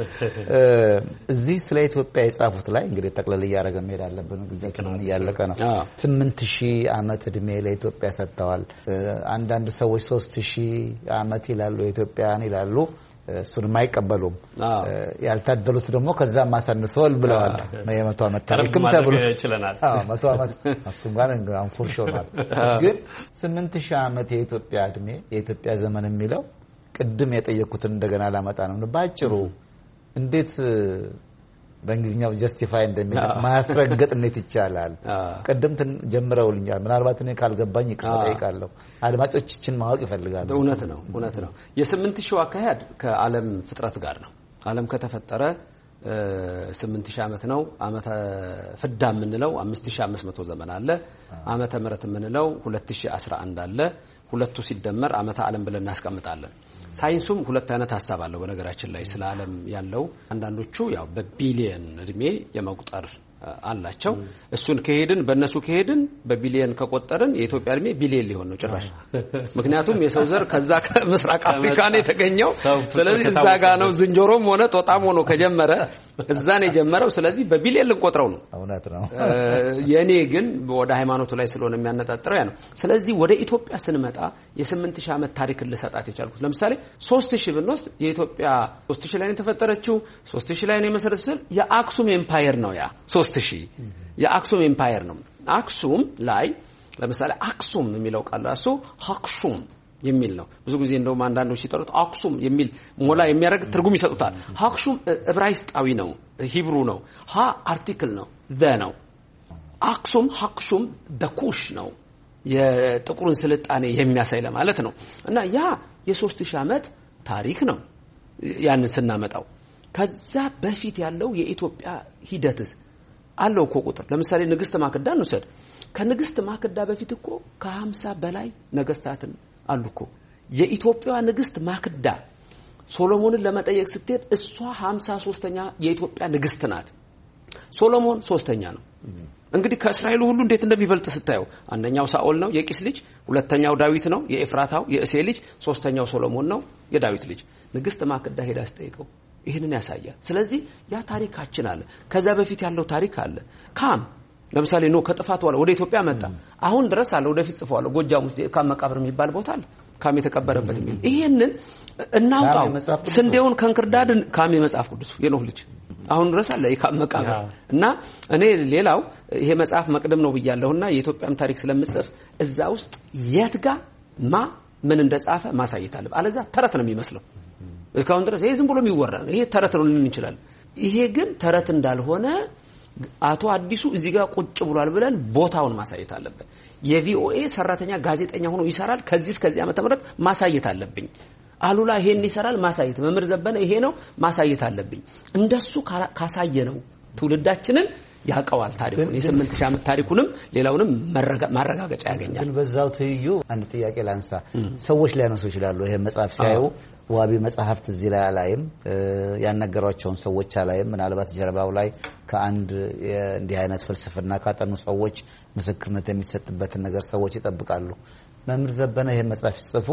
[SPEAKER 1] እዚህ ስለ ኢትዮጵያ የጻፉት ላይ እንግዲህ ጠቅለል እያደረገ መሄድ አለብን፣ ጊዜያችን እያለቀ ነው። 8000 ዓመት እድሜ ለኢትዮጵያ ሰጥተዋል። አንዳንድ ሰዎች 3000 ዓመት ይላሉ ኢትዮጵያን ይላሉ። እሱንም አይቀበሉም። ያልታደሉት ደግሞ ከዛም ማሳነሰዋል ብለዋል። የ100 ዓመት ታሪክም ተብሎ ይችላል። 100 ዓመት እሱም ጋር አንፎርሾናል። ግን 8000 ዓመት የኢትዮጵያ እድሜ የኢትዮጵያ ዘመን የሚለው ቅድም የጠየቁትን እንደገና ላመጣ ነው። ባጭሩ እንዴት በእንግሊዝኛው ጀስቲፋይ እንደሚል ማስረገጥ እንዴት ይቻላል? ቀደም ጀምረውልኛል። ምናልባት እኔ ካልገባኝ ይቀጥላል። አድማጮችን ማወቅ ይፈልጋሉ።
[SPEAKER 10] እውነት ነው። የ8000 አካሄድ ከዓለም ፍጥረት ጋር ነው። ዓለም ከተፈጠረ 8000 ዓመት ነው። ዓመተ ፍዳ የምንለው 5500 ዘመን አለ። ዓመተ ምሕረት የምንለው 2011 አለ። ሁለቱ ሲደመር ዓመተ ዓለም ብለን እናስቀምጣለን። ሳይንሱም ሁለት አይነት ሐሳብ አለው በነገራችን ላይ ስለ ዓለም ያለው። አንዳንዶቹ ያው በቢሊየን እድሜ የመቁጠር አላቸው። እሱን በእነሱ ከሄድን በቢሊየን ከቆጠርን የኢትዮጵያ እድሜ ቢሊየን ሊሆን ነው ጭራሽ። ምክንያቱም የሰው ዘር ከዛ ከምስራቅ አፍሪካ ነው የተገኘው። ስለዚህ እዛ ጋር ነው ዝንጀሮም ሆነ ጦጣም ሆኖ ከጀመረ እዛ ነው የጀመረው። ስለዚህ በቢሊየን ልንቆጥረው ነው።
[SPEAKER 1] እውነት ነው።
[SPEAKER 10] የኔ ግን ወደ ሃይማኖቱ ላይ ስለሆነ የሚያነጣጥረው ያ ነው። ስለዚህ ወደ ኢትዮጵያ ስንመጣ የ8000 ዓመት ታሪክ ልሰጣት የቻልኩት ለምሳሌ 3000 ብንወስድ የኢትዮጵያ 3000 ላይ ነው የተፈጠረችው። 3000 ላይ ነው የመሰረተችው። የአክሱም ኤምፓየር ነው ያ 3000 የአክሱም ኤምፓየር ነው። አክሱም ላይ ለምሳሌ አክሱም የሚለው ቃል ራሱ ሀክሹም የሚል ነው። ብዙ ጊዜ እንደውም አንዳንዶች ሲጠሩት አክሱም የሚል ሞላ የሚያደርግ ትርጉም ይሰጡታል። ሀክሹም ዕብራይስጣዊ ነው፣ ሂብሩ ነው። ሀ አርቲክል ነው፣ ዘ ነው። አክሱም ሀክሹም በኩሽ ነው፣ የጥቁርን ስልጣኔ የሚያሳይ ለማለት ነው። እና ያ የ3000 ዓመት ታሪክ ነው ያንን ስናመጣው። ከዛ በፊት ያለው የኢትዮጵያ ሂደትስ አለው እኮ ቁጥር። ለምሳሌ ንግስት ማክዳ እንውሰድ። ከንግስት ማክዳ በፊት እኮ ከ50 በላይ ነገስታትን አሉ እኮ። የኢትዮጵያ ንግስት ማክዳ ሶሎሞንን ለመጠየቅ ስትሄድ እሷ 53ኛ የኢትዮጵያ ንግስት ናት። ሶሎሞን 3ኛ ነው። እንግዲህ ከእስራኤል ሁሉ እንዴት እንደሚበልጥ ስታየው አንደኛው ሳኦል ነው የቂስ ልጅ፣ ሁለተኛው ዳዊት ነው የኤፍራታው የእሴ ልጅ፣ 3ኛው ሶሎሞን ነው የዳዊት ልጅ። ንግስት ማክዳ ሄዳ ስጠይቀው ይሄንን ያሳያል። ስለዚህ ያ ታሪካችን አለ። ከዛ በፊት ያለው ታሪክ አለ። ካም ለምሳሌ ነው ከጥፋት በኋላ ወደ ኢትዮጵያ መጣ። አሁን ድረስ አለ። ወደፊት ጽፈዋል። ጎጃም ውስጥ ካም መቃብር የሚባል ቦታ አለ። ካም የተቀበረበት የሚል ይሄንን እናውጣው። ስንዴውን ከንክርዳድ ካም የመጽሐፍ ቅዱስ የኖህ ልጅ አሁን ድረስ አለ የካም መቃብር እና እኔ ሌላው ይሄ መጽሐፍ መቅደም ነው ብያለሁና የኢትዮጵያም ታሪክ ስለምጽፍ እዛ ውስጥ የት ጋር ምን እንደጻፈ ማሳየት አለ። አለዛ ተረት ነው የሚመስለው። እስካሁን ድረስ ይሄ ዝም ብሎ የሚወራ ነው። ይሄ ተረት ነው ልንል እንችላለን። ይሄ ግን ተረት እንዳልሆነ አቶ አዲሱ እዚህ ጋር ቁጭ ብሏል ብለን ቦታውን ማሳየት አለበት። የቪኦኤ ሰራተኛ ጋዜጠኛ ሆኖ ይሰራል። ከዚህ እስከዚህ ዓመተ ምህረት ማሳየት አለብኝ። አሉላ ይሄን ይሰራል ማሳየት፣ መምህር ዘበነ ይሄ ነው ማሳየት አለብኝ። እንደሱ ካሳየነው ትውልዳችንን ያቀዋል ታሪኩን የ8000 ዓመት ታሪኩንም ሌላውንም ማረጋገጫ ያገኛል።
[SPEAKER 1] ግን በዛው ትይዩ አንድ ጥያቄ ላንሳ። ሰዎች ሊያነሱ ይችላሉ ይሄ መጽሐፍ ሲያዩ ዋቢ መጽሐፍት እዚህ ላይ አላይም፣ ያነገሯቸውን ሰዎች አላይም። ምናልባት ጀርባው ላይ ከአንድ እንዲህ አይነት ፍልስፍና ካጠኑ ሰዎች ምስክርነት የሚሰጥበትን ነገር ሰዎች ይጠብቃሉ። መምህር ዘበነ ይሄ መጽሐፍ ጽፉ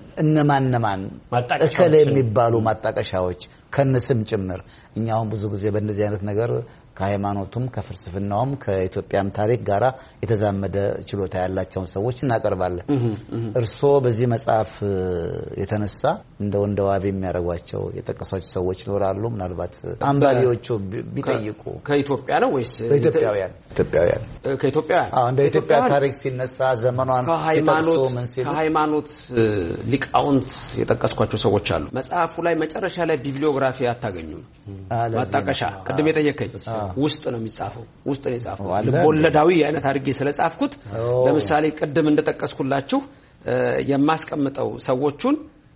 [SPEAKER 1] እነማን እከለ የሚባሉ ማጣቀሻዎች ከነስም ጭምር እኛው ብዙ ጊዜ በእንደዚህ አይነት ነገር ከሃይማኖቱም ከፍልስፍናውም ከኢትዮጵያም ታሪክ ጋራ የተዛመደ ችሎታ ያላቸውን ሰዎች እናቀርባለን። እርሶ በዚህ መጽሐፍ የተነሳ እንደ ዋቢ የሚያደርጓቸው የጠቀሷቸው ሰዎች ይኖራሉ? ምናልባት አንባቢዎቹ ቢጠይቁ
[SPEAKER 10] ከኢትዮጵያ ነው ወይስ
[SPEAKER 1] ኢትዮጵያውያን? ከኢትዮጵያውያን እንደ ኢትዮጵያ ታሪክ ሲነሳ ዘመኗን ሲጠቅሱ ምን ሲሉ
[SPEAKER 10] ከሃይማኖት ሊቃውንት የጠቀስኳቸው ሰዎች አሉ። መጽሐፉ ላይ መጨረሻ ላይ ቢብሊዮግራፊ አታገኙም። ማጣቀሻ ቅድም የጠየቀኝ ውስጥ ነው የሚጻፈው። ውስጥ ነው የጻፈው። ልቦለዳዊ አይነት አድርጌ ስለጻፍኩት ለምሳሌ ቅድም እንደጠቀስኩላችሁ የማስቀምጠው ሰዎቹን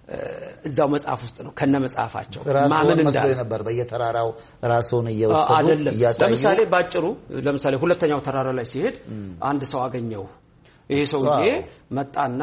[SPEAKER 10] እዛው መጽሐፍ ውስጥ ነው ከነ መጽሐፋቸው ማመን እንዳለ
[SPEAKER 1] ነበር። በየተራራው ራስዎን እየወሰዱ እያሳዩ
[SPEAKER 10] ለምሳሌ ባጭሩ ለምሳሌ ሁለተኛው ተራራ ላይ ሲሄድ አንድ ሰው አገኘው። ይሄ ሰውዬ መጣና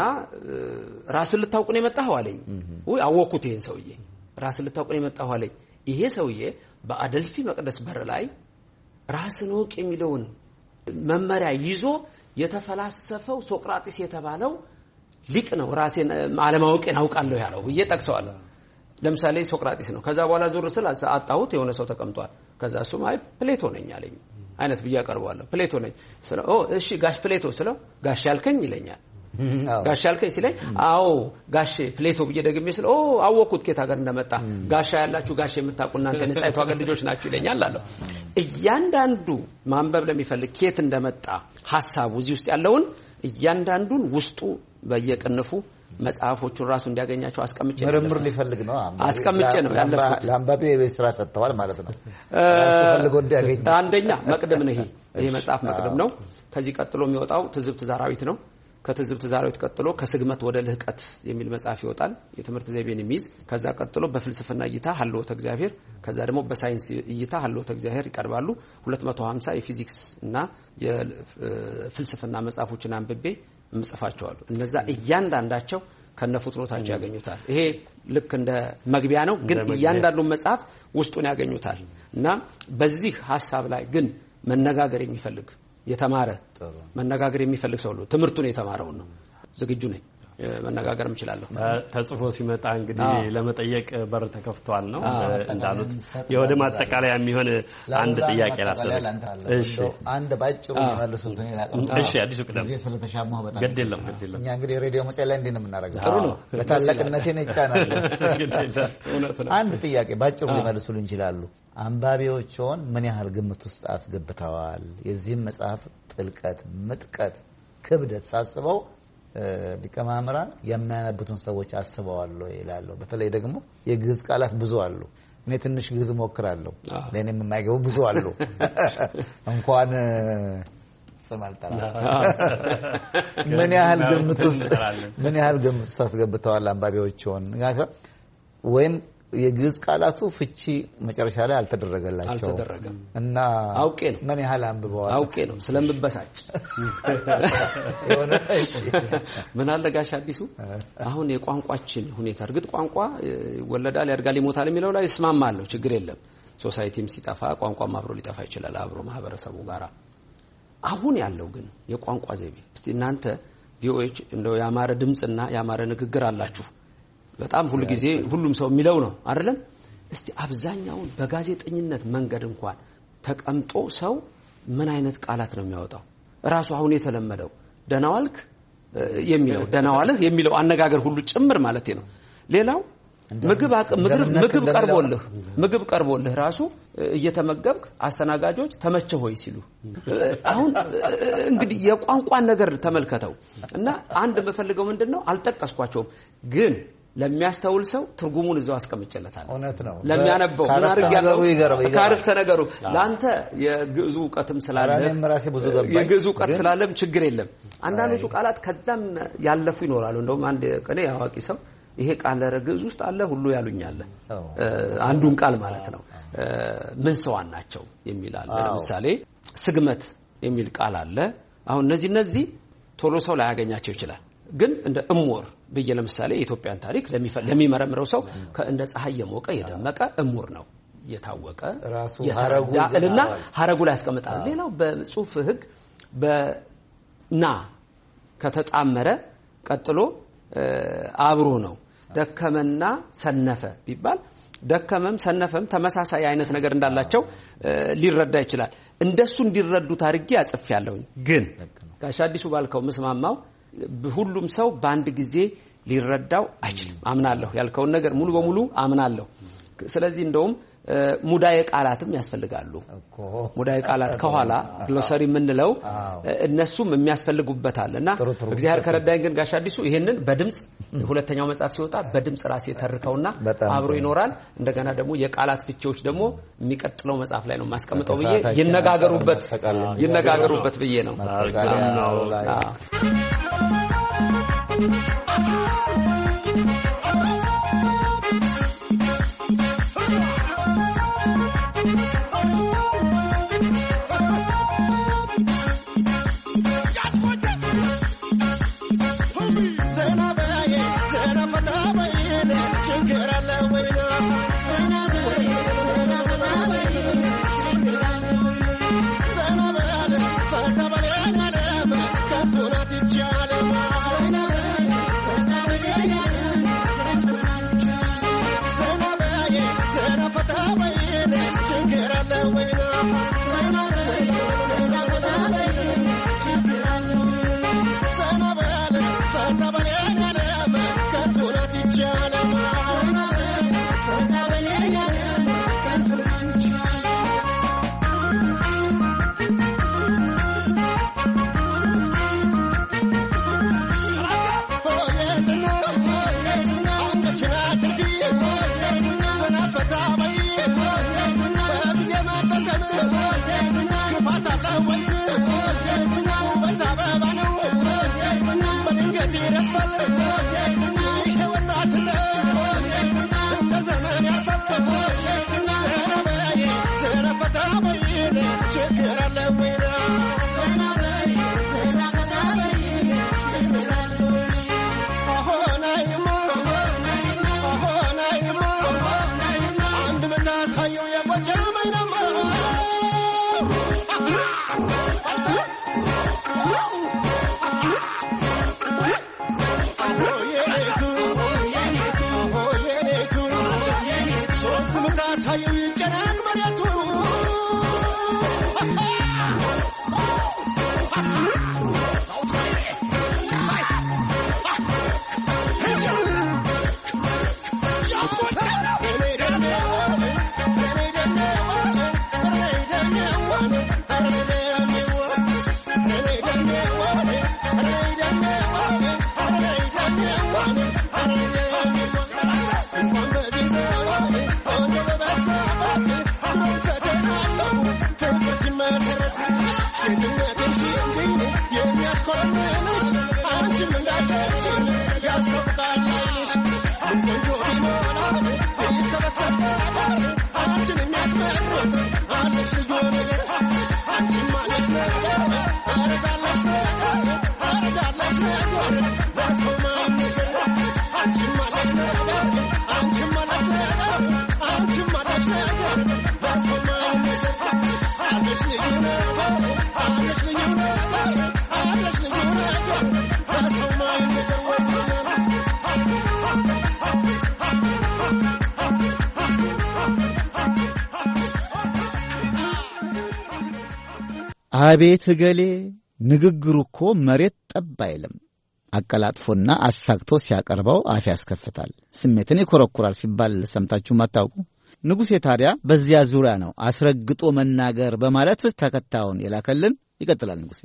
[SPEAKER 10] ራስን ልታውቁ ነው የመጣኸው አለኝ። ወይ አወኩት ይሄን ሰውዬ ራስን ልታውቁ ነው የመጣኸው አለኝ። ይሄ ሰውዬ በአደልፊ መቅደስ በር ላይ ራስን ወቅ የሚለውን መመሪያ ይዞ የተፈላሰፈው ሶቅራጢስ የተባለው ሊቅ ነው። ራሴን አለማወቄን አውቃለሁ ያለው ብዬ ጠቅሰዋል። ለምሳሌ ሶቅራጢስ ነው። ከዛ በኋላ ዙር ስለ አጣሁት የሆነ ሰው ተቀምጧል። ከዛ እሱም አይ ፕሌቶ ነኝ አለኝ አይነት ብዬ አቀርባለሁ። ፕሌቶ ነኝ ስለ እሺ ጋሽ ፕሌቶ ስለው ጋሽ ያልከኝ ይለኛል። ጋሽ ያልከኝ ሲለኝ አዎ ጋሽ ፕሌቶ ብዬ ደግሜ ስለው አወኩት ከታ ጋር እንደመጣ ጋሻ ያላችሁ ጋሽ የምታውቁ እናንተ ነጻይቱ ሀገር ልጆች ናችሁ ይለኛል አለው። እያንዳንዱ ማንበብ ለሚፈልግ ከየት እንደመጣ ሐሳቡ እዚህ ውስጥ ያለውን እያንዳንዱን ውስጡ በየቅንፉ መጽሐፎቹን ራሱ እንዲያገኛቸው አስቀምጬ ነው።
[SPEAKER 1] ምርምር ሊፈልግ ነው
[SPEAKER 10] አስቀምጬ ነው ያለፉት።
[SPEAKER 1] ለአንባቢ የቤት ስራ ሰጥተዋል ማለት ነው። ራሱ ፈልጎ እንዲያገኝ
[SPEAKER 10] አንደኛ መቅደም ነው። ይሄ መጽሐፍ መቅደም ነው። ከዚህ ቀጥሎ የሚወጣው ትዝብት ዛራዊት ነው። ከትዝብት ዛራዊት ቀጥሎ ከስግመት ወደ ልህቀት የሚል መጽሐፍ ይወጣል፣ የትምህርት ዘይቤን የሚይዝ። ከዛ ቀጥሎ በፍልስፍና እይታ ሀልዎተ እግዚአብሔር፣ ከዛ ደግሞ በሳይንስ እይታ ሀልዎተ እግዚአብሔር ይቀርባሉ። 250 የፊዚክስ እና የፍልስፍና መጽሐፎችን አንብቤ እምጽፋቸዋለሁ። እነዛ እያንዳንዳቸው ከነፍጥሮታቸው ያገኙታል። ይሄ ልክ እንደ መግቢያ ነው፣ ግን እያንዳንዱ መጽሐፍ ውስጡን ያገኙታል። እና በዚህ ሐሳብ ላይ ግን መነጋገር የሚፈልግ የተማረ መነጋገር የሚፈልግ ሰው ነው ትምህርቱን የተማረው ነው ዝግጁ ነኝ መነጋገር እንችላለን።
[SPEAKER 11] ተጽፎ ሲመጣ እንግዲህ ለመጠየቅ በር ተከፍቷል ነው እንዳሉት። የወደ ማጠቃለያ የሚሆን አንድ ጥያቄ ላስደርግ። እሺ
[SPEAKER 1] አንድ ባጭሩ መልሱት ነው ያላቀው።
[SPEAKER 11] እሺ አዲሱ ቅደም
[SPEAKER 1] ስለተሻማው በጣም
[SPEAKER 11] ግድ የለም
[SPEAKER 1] እኛ እንግዲህ ሬዲዮ መጽሔት ላይ እንዴት ነው የምናደርገው?
[SPEAKER 10] ጥሩ ነው።
[SPEAKER 1] በታላቅነቴ ነው ይጫናል። አንድ ጥያቄ ባጭሩ ሊመልሱልን ይችላሉ። አንባቢዎችን ምን ያህል ግምት ውስጥ አስገብተዋል? የዚህም መጽሐፍ ጥልቀት፣ ምጥቀት፣ ክብደት ሳስበው ሊቀማምራን የሚያነቡትን ሰዎች አስበዋል ይላሉ። በተለይ ደግሞ የግዕዝ ቃላት ብዙ አሉ። እኔ ትንሽ ግዕዝ ሞክራለሁ፣ ለኔም የማይገቡ ብዙ አሉ። እንኳን ሰማልታላ ምን ያህል ግምት ውስጥ አስገብተዋል አንባቢዎችን? ወይም የግዕዝ ቃላቱ ፍቺ መጨረሻ ላይ አልተደረገላቸው እና
[SPEAKER 10] አውቄ ነው
[SPEAKER 1] ምን ያህል አንብበዋል?
[SPEAKER 10] አውቄ ነው ስለምበሳጭ ምን አለ ጋሽ አዲሱ አሁን የቋንቋችን ሁኔታ እርግጥ ቋንቋ ወለዳል ያድጋል ይሞታል የሚለው ላይ እስማማለሁ፣ ችግር የለም። ሶሳይቲም ሲጠፋ ቋንቋም አብሮ ሊጠፋ ይችላል አብሮ ማህበረሰቡ ጋራ። አሁን ያለው ግን የቋንቋ ዘይቤ እስቲ እናንተ ቪኦኤ እንደው ያማረ ድምጽና ያማረ ንግግር አላችሁ። በጣም ሁሉ ጊዜ ሁሉም ሰው የሚለው ነው አይደለም? እስቲ አብዛኛውን በጋዜጠኝነት መንገድ እንኳን ተቀምጦ ሰው ምን አይነት ቃላት ነው የሚያወጣው? ራሱ አሁን የተለመደው ደናዋልክ የሚለው አነጋገር ሁሉ ጭምር ማለት ነው። ሌላው ምግብ ቀርቦልህ ራሱ እየተመገብክ አስተናጋጆች ተመቸ ሆይ ሲሉ አሁን እንግዲህ የቋንቋን ነገር ተመልከተው እና አንድ በፈልገው ምንድነው አልጠቀስኳቸውም ግን ለሚያስተውል ሰው ትርጉሙን እዛው አስቀምጨለታል።
[SPEAKER 1] እውነት ነው።
[SPEAKER 10] ለሚያነበው ምን አድርግ ያለው ካርፍተ ነገሩ ላንተ የግዕዙ ዕውቀትም ስላለ የግዕዙ ዕውቀት ስላለም ችግር የለም። አንዳንዶቹ ቃላት ከዛም ያለፉ ይኖራሉ። እንደውም አንድ ቀኔ ያዋቂ ሰው ይሄ ቃል ለግዕዝ ውስጥ አለ ሁሉ ያሉኛል አንዱን ቃል ማለት ነው ምን ሰዋን ናቸው የሚላል። ለምሳሌ ስግመት የሚል ቃል አለ። አሁን እነዚህ ቶሎ ሰው ላይ ያገኛቸው ይችላል። ግን እንደ እሞር በየ ለምሳሌ የኢትዮጵያን ታሪክ ለሚመረምረው ሰው እንደ ፀሐይ የሞቀ የደመቀ እሞር ነው የታወቀ ያረጉና ሐረጉ ላይ ያስቀምጣል። ሌላው በጽሁፍ ህግ በና ከተጣመረ ቀጥሎ አብሮ ነው። ደከመና ሰነፈ ቢባል ደከመም ሰነፈም ተመሳሳይ አይነት ነገር እንዳላቸው ሊረዳ ይችላል። እንደሱ እንዲረዱ ታርጌ ያጽፋለሁኝ። ግን ጋሽ አዲሱ ባልከው መስማማው ሁሉም ሰው በአንድ ጊዜ ሊረዳው አይችልም። አምናለሁ ያልከውን ነገር ሙሉ በሙሉ አምናለሁ። ስለዚህ እንደውም ሙዳየ ቃላትም ያስፈልጋሉ። ሙዳየ ቃላት ከኋላ ግሎሰሪ ምንለው እነሱም የሚያስፈልጉበታልና እግዚአብሔር ከረዳኝ ግን ጋሽ አዲሱ ይሄንን በድምጽ ሁለተኛው መጽሐፍ ሲወጣ በድምጽ ራሴ ተርከውና አብሮ ይኖራል። እንደገና ደግሞ የቃላት ፍቺዎች ደግሞ የሚቀጥለው መጽሐፍ ላይ ነው ማስቀምጠው ብዬ ይነጋገሩበት ብዬ ነው።
[SPEAKER 1] አቤት እገሌ ንግግሩ እኮ መሬት ጠብ አይልም፣ አቀላጥፎና አሳክቶ ሲያቀርበው አፍ ያስከፍታል፣ ስሜትን ይኮረኩራል ሲባል ሰምታችሁ ማታውቁ? ንጉሴ ታዲያ በዚያ ዙሪያ ነው አስረግጦ መናገር በማለት ተከታዩን የላከልን። ይቀጥላል ንጉሴ።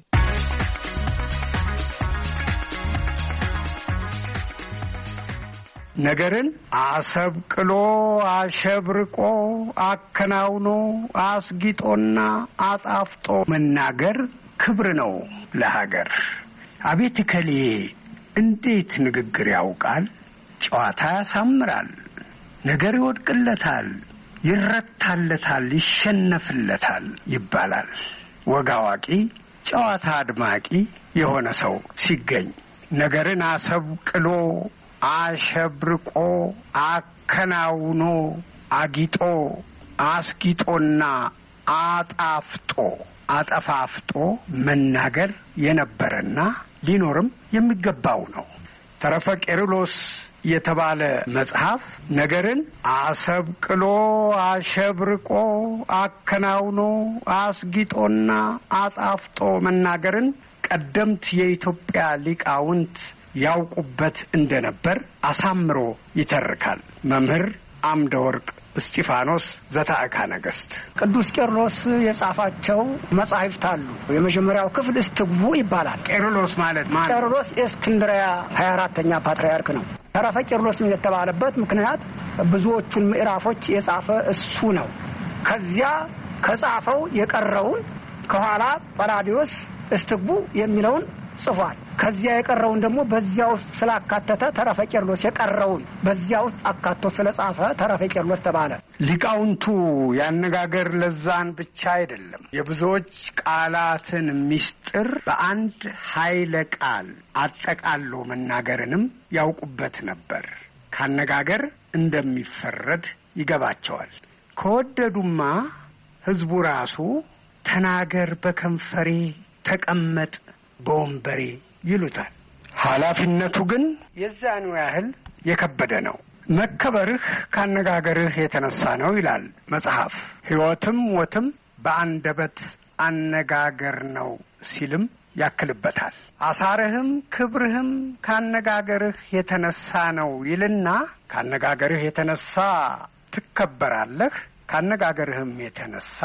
[SPEAKER 2] ነገርን አሰብቅሎ አሸብርቆ አከናውኖ አስጊጦና አጣፍጦ መናገር ክብር ነው ለሀገር። አቤት እከሌ እንዴት ንግግር ያውቃል፣ ጨዋታ ያሳምራል፣ ነገር ይወድቅለታል፣ ይረታለታል፣ ይሸነፍለታል ይባላል። ወግ አዋቂ ጨዋታ አድማቂ የሆነ ሰው ሲገኝ ነገርን አሰብቅሎ አሸብርቆ አከናውኖ አጊጦ አስጊጦና አጣፍጦ አጠፋፍጦ መናገር የነበረና ሊኖርም የሚገባው ነው። ተረፈ ቄርሎስ የተባለ መጽሐፍ ነገርን አሰብቅሎ አሸብርቆ አከናውኖ አስጊጦና አጣፍጦ መናገርን ቀደምት የኢትዮጵያ ሊቃውንት ያውቁበት እንደነበር አሳምሮ ይተርካል መምህር አምደ ወርቅ እስጢፋኖስ ዘታዕካ ነገሥት። ቅዱስ ቄርሎስ የጻፋቸው መጻሕፍት አሉ። የመጀመሪያው ክፍል እስትግቡ ይባላል። ቄርሎስ ማለት ቄርሎስ የእስክንድርያ 24ኛ ፓትርያርክ ነው። ተረፈ ቄርሎስ የተባለበት ምክንያት ብዙዎቹን ምዕራፎች የጻፈ እሱ ነው። ከዚያ ከጻፈው የቀረውን ከኋላ ጳራዲዮስ እስትግቡ የሚለውን ጽፏል። ከዚያ የቀረውን ደግሞ በዚያ ውስጥ ስላካተተ ተረፈ ቄርሎስ የቀረውን በዚያ ውስጥ አካቶ ስለጻፈ ተረፈ ቄርሎስ ተባለ። ሊቃውንቱ ያነጋገር ለዛን ብቻ አይደለም፣ የብዙዎች ቃላትን ምስጢር በአንድ ኃይለ ቃል አጠቃሎ መናገርንም ያውቁበት ነበር። ካነጋገር እንደሚፈረድ ይገባቸዋል። ከወደዱማ ሕዝቡ ራሱ ተናገር በከንፈሬ ተቀመጥ በወንበሬ ይሉታል። ኃላፊነቱ ግን የዛኑ ያህል የከበደ ነው። መከበርህ ካነጋገርህ የተነሳ ነው ይላል መጽሐፍ። ሕይወትም ሞትም በአንደበት አነጋገር ነው ሲልም ያክልበታል። አሳርህም ክብርህም ካነጋገርህ የተነሳ ነው ይልና ካነጋገርህ የተነሳ ትከበራለህ፣ ካነጋገርህም የተነሳ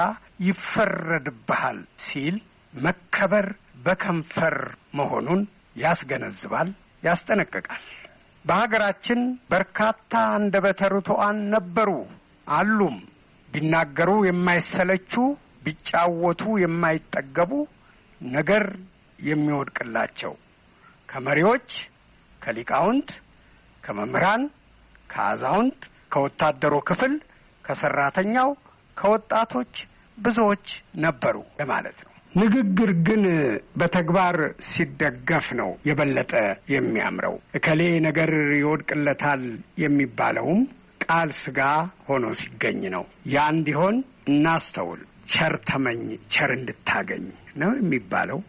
[SPEAKER 2] ይፈረድብሃል ሲል መከበር በከንፈር መሆኑን ያስገነዝባል፣ ያስጠነቅቃል። በሀገራችን በርካታ አንደበተ ርቱዓን ነበሩ አሉም። ቢናገሩ የማይሰለቹ ቢጫወቱ የማይጠገቡ ነገር የሚወድቅላቸው ከመሪዎች፣ ከሊቃውንት፣ ከመምህራን፣ ከአዛውንት፣ ከወታደሩ ክፍል፣ ከሰራተኛው፣ ከወጣቶች ብዙዎች ነበሩ ለማለት ነው። ንግግር ግን በተግባር ሲደገፍ ነው የበለጠ የሚያምረው። እከሌ ነገር ይወድቅለታል የሚባለውም ቃል ስጋ ሆኖ ሲገኝ ነው። ያ እንዲሆን እናስተውል። ቸር ተመኝ ቸር እንድታገኝ ነው የሚባለው።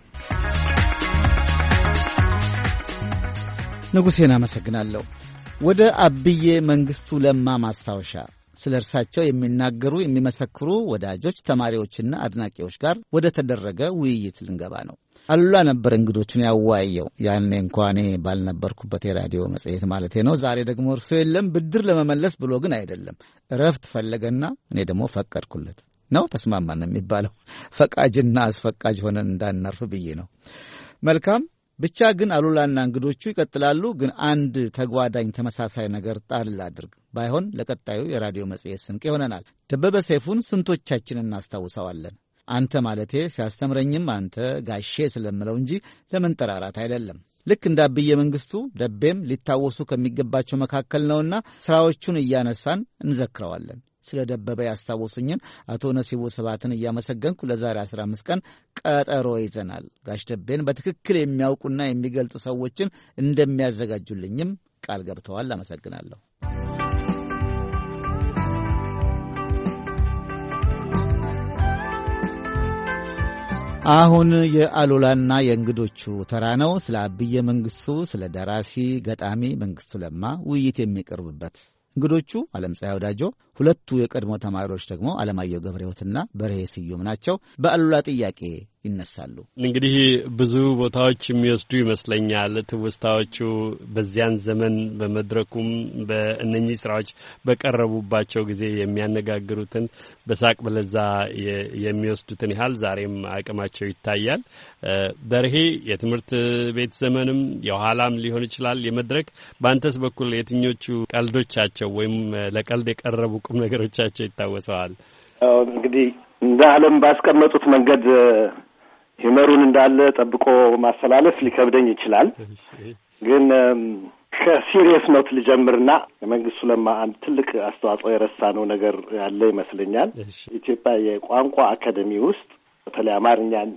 [SPEAKER 1] ንጉሴን አመሰግናለሁ። ወደ አብዬ መንግስቱ ለማ ማስታወሻ ስለ እርሳቸው የሚናገሩ የሚመሰክሩ ወዳጆች፣ ተማሪዎችና አድናቂዎች ጋር ወደ ተደረገ ውይይት ልንገባ ነው። አሉላ ነበር እንግዶቹን ያወያየው። ያኔ እንኳን ባልነበርኩበት የራዲዮ መጽሔት ማለቴ ነው። ዛሬ ደግሞ እርሶ የለም ብድር ለመመለስ ብሎ ግን አይደለም፣ እረፍት ፈለገና እኔ ደግሞ ፈቀድኩለት ነው። ተስማማን የሚባለው ፈቃጅና አስፈቃጅ ሆነን እንዳናርፍ ብዬ ነው። መልካም ብቻ ግን አሉላና እንግዶቹ ይቀጥላሉ። ግን አንድ ተጓዳኝ ተመሳሳይ ነገር ጣል አድርግ ባይሆን ለቀጣዩ የራዲዮ መጽሔት ስንቅ ይሆነናል። ደበበ ሰይፉን ስንቶቻችን እናስታውሰዋለን? አንተ ማለቴ ሲያስተምረኝም አንተ ጋሼ ስለምለው እንጂ ለመንጠራራት አይደለም። ልክ እንደ አብዬ መንግስቱ ደቤም ሊታወሱ ከሚገባቸው መካከል ነውና ስራዎቹን እያነሳን እንዘክረዋለን። ስለ ደበበ ያስታወሱኝን አቶ ነሲቡ ስብሐትን እያመሰገንኩ ለዛሬ 15 ቀን ቀጠሮ ይዘናል። ጋሽ ደቤን በትክክል የሚያውቁና የሚገልጹ ሰዎችን እንደሚያዘጋጁልኝም ቃል ገብተዋል። አመሰግናለሁ። አሁን የአሉላና የእንግዶቹ ተራ ነው። ስለ አብዬ መንግስቱ፣ ስለ ደራሲ ገጣሚ መንግስቱ ለማ ውይይት የሚቀርብበት። እንግዶቹ ዓለም ፀሐይ ወዳጆ፣ ሁለቱ የቀድሞ ተማሪዎች ደግሞ አለማየሁ ገብረሕይወትና በርሄ ስዩም ናቸው። በአሉላ ጥያቄ ይነሳሉ።
[SPEAKER 11] እንግዲህ ብዙ ቦታዎች የሚወስዱ ይመስለኛል ትውስታዎቹ በዚያን ዘመን በመድረኩም በእነኚህ ስራዎች በቀረቡባቸው ጊዜ የሚያነጋግሩትን በሳቅ በለዛ የሚወስዱትን ያህል ዛሬም አቅማቸው ይታያል። በርሄ የትምህርት ቤት ዘመንም የኋላም ሊሆን ይችላል የመድረክ በአንተስ በኩል የትኞቹ ቀልዶቻቸው ወይም ለቀልድ የቀረቡ ቁም ነገሮቻቸው ይታወሰዋል?
[SPEAKER 12] እንግዲህ እንደ ዓለም ባስቀመጡት መንገድ ሂመሩን እንዳለ ጠብቆ ማስተላለፍ ሊከብደኝ ይችላል። ግን ከሲሪየስ ኖት ልጀምርና የመንግስቱ ለማ አንድ ትልቅ አስተዋጽኦ የረሳነው ነገር ያለ ይመስለኛል። ኢትዮጵያ የቋንቋ አካደሚ ውስጥ በተለይ አማርኛን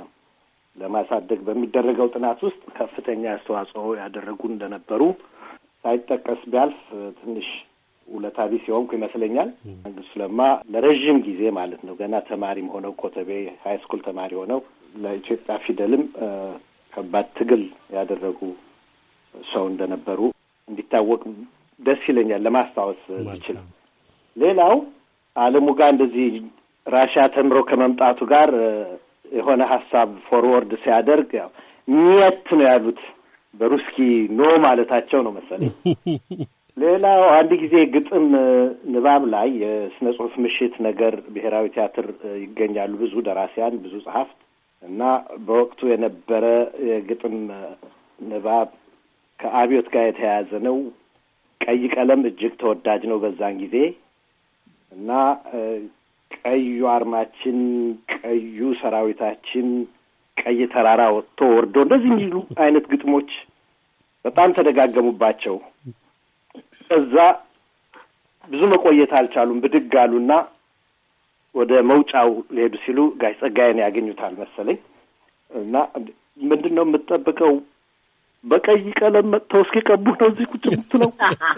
[SPEAKER 12] ለማሳደግ በሚደረገው ጥናት ውስጥ ከፍተኛ አስተዋጽኦ ያደረጉ እንደነበሩ ሳይጠቀስ ቢያልፍ ትንሽ ውለታ ቢስ የሆንኩ ይመስለኛል። መንግስቱ ለማ ለረጅም ጊዜ ማለት ነው ገና ተማሪም ሆነው ኮተቤ ሃይ ስኩል ተማሪ ሆነው ለኢትዮጵያ ፊደልም ከባድ ትግል ያደረጉ ሰው እንደነበሩ እንዲታወቅ ደስ ይለኛል ለማስታወስ ይችል። ሌላው ዓለሙ ጋር እንደዚህ ራሽያ ተምሮ ከመምጣቱ ጋር የሆነ ሀሳብ ፎርወርድ ሲያደርግ ያው ኒየት ነው ያሉት በሩስኪ ኖ ማለታቸው ነው መሰለኝ። ሌላው አንድ ጊዜ ግጥም ንባብ ላይ የስነ ጽሁፍ ምሽት ነገር ብሔራዊ ቲያትር ይገኛሉ ብዙ ደራሲያን ብዙ ጸሐፍት እና በወቅቱ የነበረ የግጥም ንባብ ከአብዮት ጋር የተያያዘ ነው። ቀይ ቀለም እጅግ ተወዳጅ ነው በዛን ጊዜ እና ቀዩ አርማችን ቀዩ ሰራዊታችን ቀይ ተራራ ወጥቶ ወርዶ እንደዚህ የሚሉ አይነት ግጥሞች በጣም ተደጋገሙባቸው። እዛ ብዙ መቆየት አልቻሉም። ብድግ አሉና ወደ መውጫው ሊሄዱ ሲሉ ጋሽ ጸጋዬን ያገኙታል መሰለኝ እና ምንድነው የምትጠብቀው? በቀይ ቀለም መጥተው እስኪቀቡ ነው እዚህ ቁጭ ብትለው።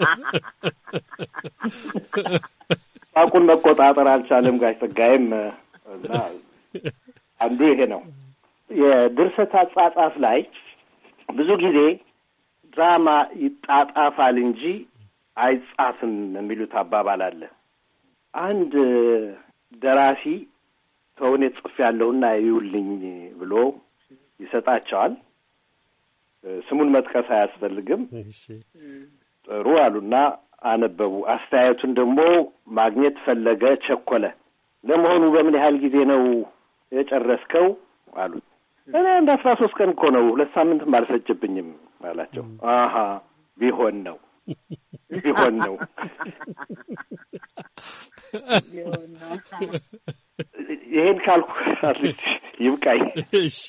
[SPEAKER 12] ሳቁን መቆጣጠር አልቻለም ጋሽ ጸጋዬም እና አንዱ ይሄ ነው። የድርሰት አጻጻፍ ላይ ብዙ ጊዜ ድራማ ይጣጣፋል እንጂ አይጻፍም የሚሉት አባባል አለ። አንድ ደራሲ ተውኔት ጽፌያለሁና ይውልኝ ብሎ ይሰጣቸዋል። ስሙን መጥቀስ አያስፈልግም። ጥሩ አሉና አነበቡ። አስተያየቱን ደግሞ ማግኘት ፈለገ፣ ቸኮለ። ለመሆኑ በምን ያህል ጊዜ ነው የጨረስከው አሉት። እኔ እንደ 13 ቀን እኮ ነው 2 ሳምንትም አልፈጀብኝም አላቸው። አሃ ቢሆን ነው ይሄን ካልኩ አትሊስት ይብቃኝ።
[SPEAKER 11] እሺ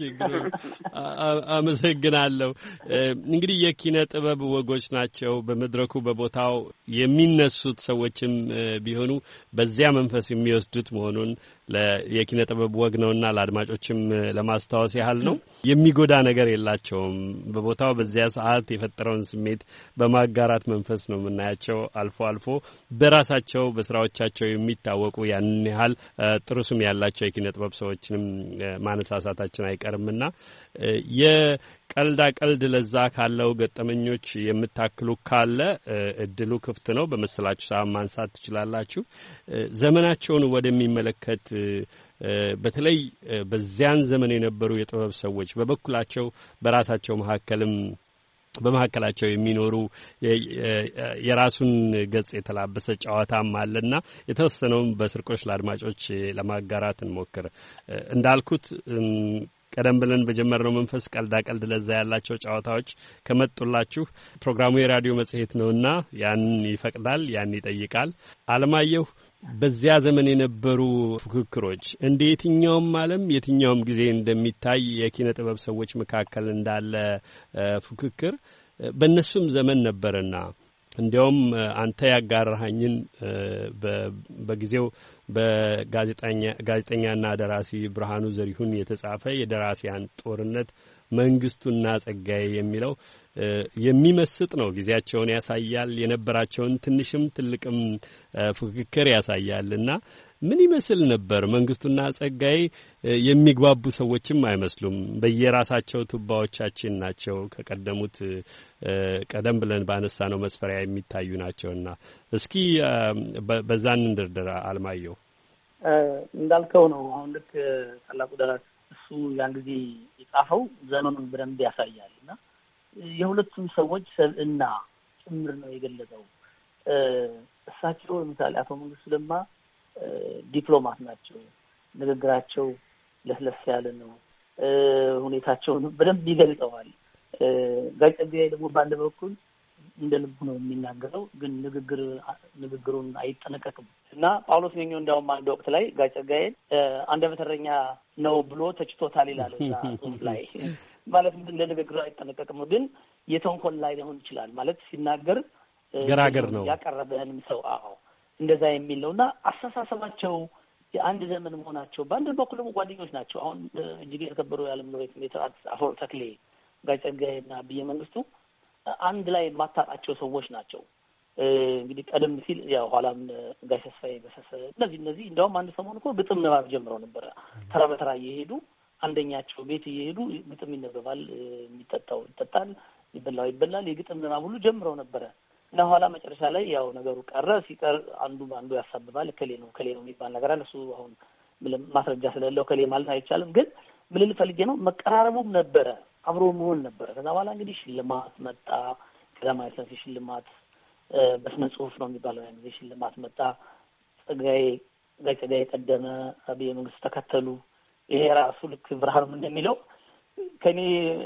[SPEAKER 11] አመሰግናለሁ። እንግዲህ የኪነ ጥበብ ወጎች ናቸው። በመድረኩ በቦታው የሚነሱት ሰዎችም ቢሆኑ በዚያ መንፈስ የሚወስዱት መሆኑን የኪነ ጥበብ ወግ ነውና ለአድማጮችም ለማስታወስ ያህል ነው። የሚጎዳ ነገር የላቸውም። በቦታው በዚያ ሰዓት የፈጠረውን ስሜት በማጋራት መንፈስ ነው የምናያቸው። አልፎ አልፎ በራሳቸው በስራዎቻቸው የሚታወቁ ያንን ያህል ጥሩ ስም ያላቸው የኪነ ጥበብ ሰዎችንም ማነሳሳታችን አይቀርምና የቀልዳ ቀልድ ለዛ ካለው ገጠመኞች የምታክሉ ካለ እድሉ ክፍት ነው። በመሰላችሁ ሰዓት ማንሳት ትችላላችሁ። ዘመናቸውን ወደሚመለከት በተለይ በዚያን ዘመን የነበሩ የጥበብ ሰዎች በበኩላቸው በራሳቸው በመካከላቸው የሚኖሩ የራሱን ገጽ የተላበሰ ጨዋታም አለና የተወሰነውን በስርቆሽ ለአድማጮች ለማጋራት እንሞክር። እንዳልኩት ቀደም ብለን በጀመርነው መንፈስ ቀልዳ ቀልድ ለዛ ያላቸው ጨዋታዎች ከመጡላችሁ ፕሮግራሙ የራዲዮ መጽሔት ነውና ያን ይፈቅዳል፣ ያን ይጠይቃል። አለማየሁ በዚያ ዘመን የነበሩ ፉክክሮች እንደ የትኛውም ዓለም የትኛውም ጊዜ እንደሚታይ የኪነ ጥበብ ሰዎች መካከል እንዳለ ፉክክር በእነሱም ዘመን ነበርና እንዲያውም አንተ ያጋራኸኝን በጊዜው በጋዜጠኛና ደራሲ ብርሃኑ ዘሪሁን የተጻፈ የደራሲያን ጦርነት መንግስቱና ጸጋዬ የሚለው የሚመስጥ ነው። ጊዜያቸውን ያሳያል። የነበራቸውን ትንሽም ትልቅም ፉክክር ያሳያልና ምን ይመስል ነበር? መንግስቱና ጸጋዬ የሚግባቡ ሰዎችም አይመስሉም። በየራሳቸው ቱባዎቻችን ናቸው። ከቀደሙት ቀደም ብለን ባነሳነው መስፈሪያ የሚታዩ ናቸውና እስኪ በዛን እንደርደራ። አልማየሁ
[SPEAKER 3] እንዳልከው ነው። አሁን ልክ ታላቁ ደራሲ እሱ ያን ጊዜ የጻፈው ዘመኑን በደንብ ያሳያል እና የሁለቱም ሰዎች ሰብዕና ጭምር ነው የገለጸው። እሳቸው ለምሳሌ አቶ መንግስቱ ለማ ዲፕሎማት ናቸው። ንግግራቸው ለስለስ ያለ ነው። ሁኔታቸውን በደንብ ይገልጸዋል። ጋሽ ጸጋዬ ደግሞ በአንድ በኩል እንደ ልቡ ነው የሚናገረው፣ ግን ንግግሩን አይጠነቀቅም እና ጳውሎስ ኞኞ እንዲያውም አንድ ወቅት ላይ ጋሽ ጸጋዬን አንደበተ እረኛ ነው ብሎ ተችቶታል ይላል እዛ ጽሑፍ ላይ። ማለት ለንግግሩ አይጠነቀቅም፣ ግን የተንኮል ላይ ሊሆን ይችላል ማለት ሲናገር
[SPEAKER 11] ገራገር ነው
[SPEAKER 3] ያቀረበህንም ሰው እንደዛ የሚል ነው እና አስተሳሰባቸው የአንድ ዘመን መሆናቸው በአንድ በኩል ደግሞ ጓደኞች ናቸው። አሁን እጅግ የተከበሩ የዓለም ሎሬት ሜትር አፈወርቅ ተክሌ፣ ጋሽ ጸጋዬና ብዬ መንግስቱ አንድ ላይ የማታጣቸው ሰዎች ናቸው። እንግዲህ ቀደም ሲል ያው ኋላም ጋሽ ተስፋዬ ገሰሰ እነዚህ እንዲያውም አንድ ሰሞን እኮ ግጥም ንባብ ጀምረው ነበረ። ተራ በተራ እየሄዱ አንደኛቸው ቤት እየሄዱ ግጥም ይነበባል፣ የሚጠጣው ይጠጣል፣ ይበላው ይበላል፣ የግጥም ንባብ ሁሉ ጀምረው ነበረ እና ኋላ መጨረሻ ላይ ያው ነገሩ ቀረ። ሲቀር አንዱ ያሳብባል፣ ከሌ ነው የሚባል ነገር አለ። እሱ አሁን ማስረጃ ስለሌለው ከሌ ማለት አይቻልም። ግን ምን ልል ፈልጌ ነው መቀራረቡም ነበረ፣ አብሮ መሆን ነበረ። ከዛ በኋላ እንግዲህ ሽልማት መጣ። ቀዳማዊ ሥላሴ ሽልማት በስነ ጽሁፍ ነው የሚባለው ያን ጊዜ ሽልማት መጣ። ጋሽ ጸጋዬ ቀደመ፣ አብይ መንግስት ተከተሉ። ይሄ ራሱ ልክ ብርሃኑም እንደሚለው ከኔ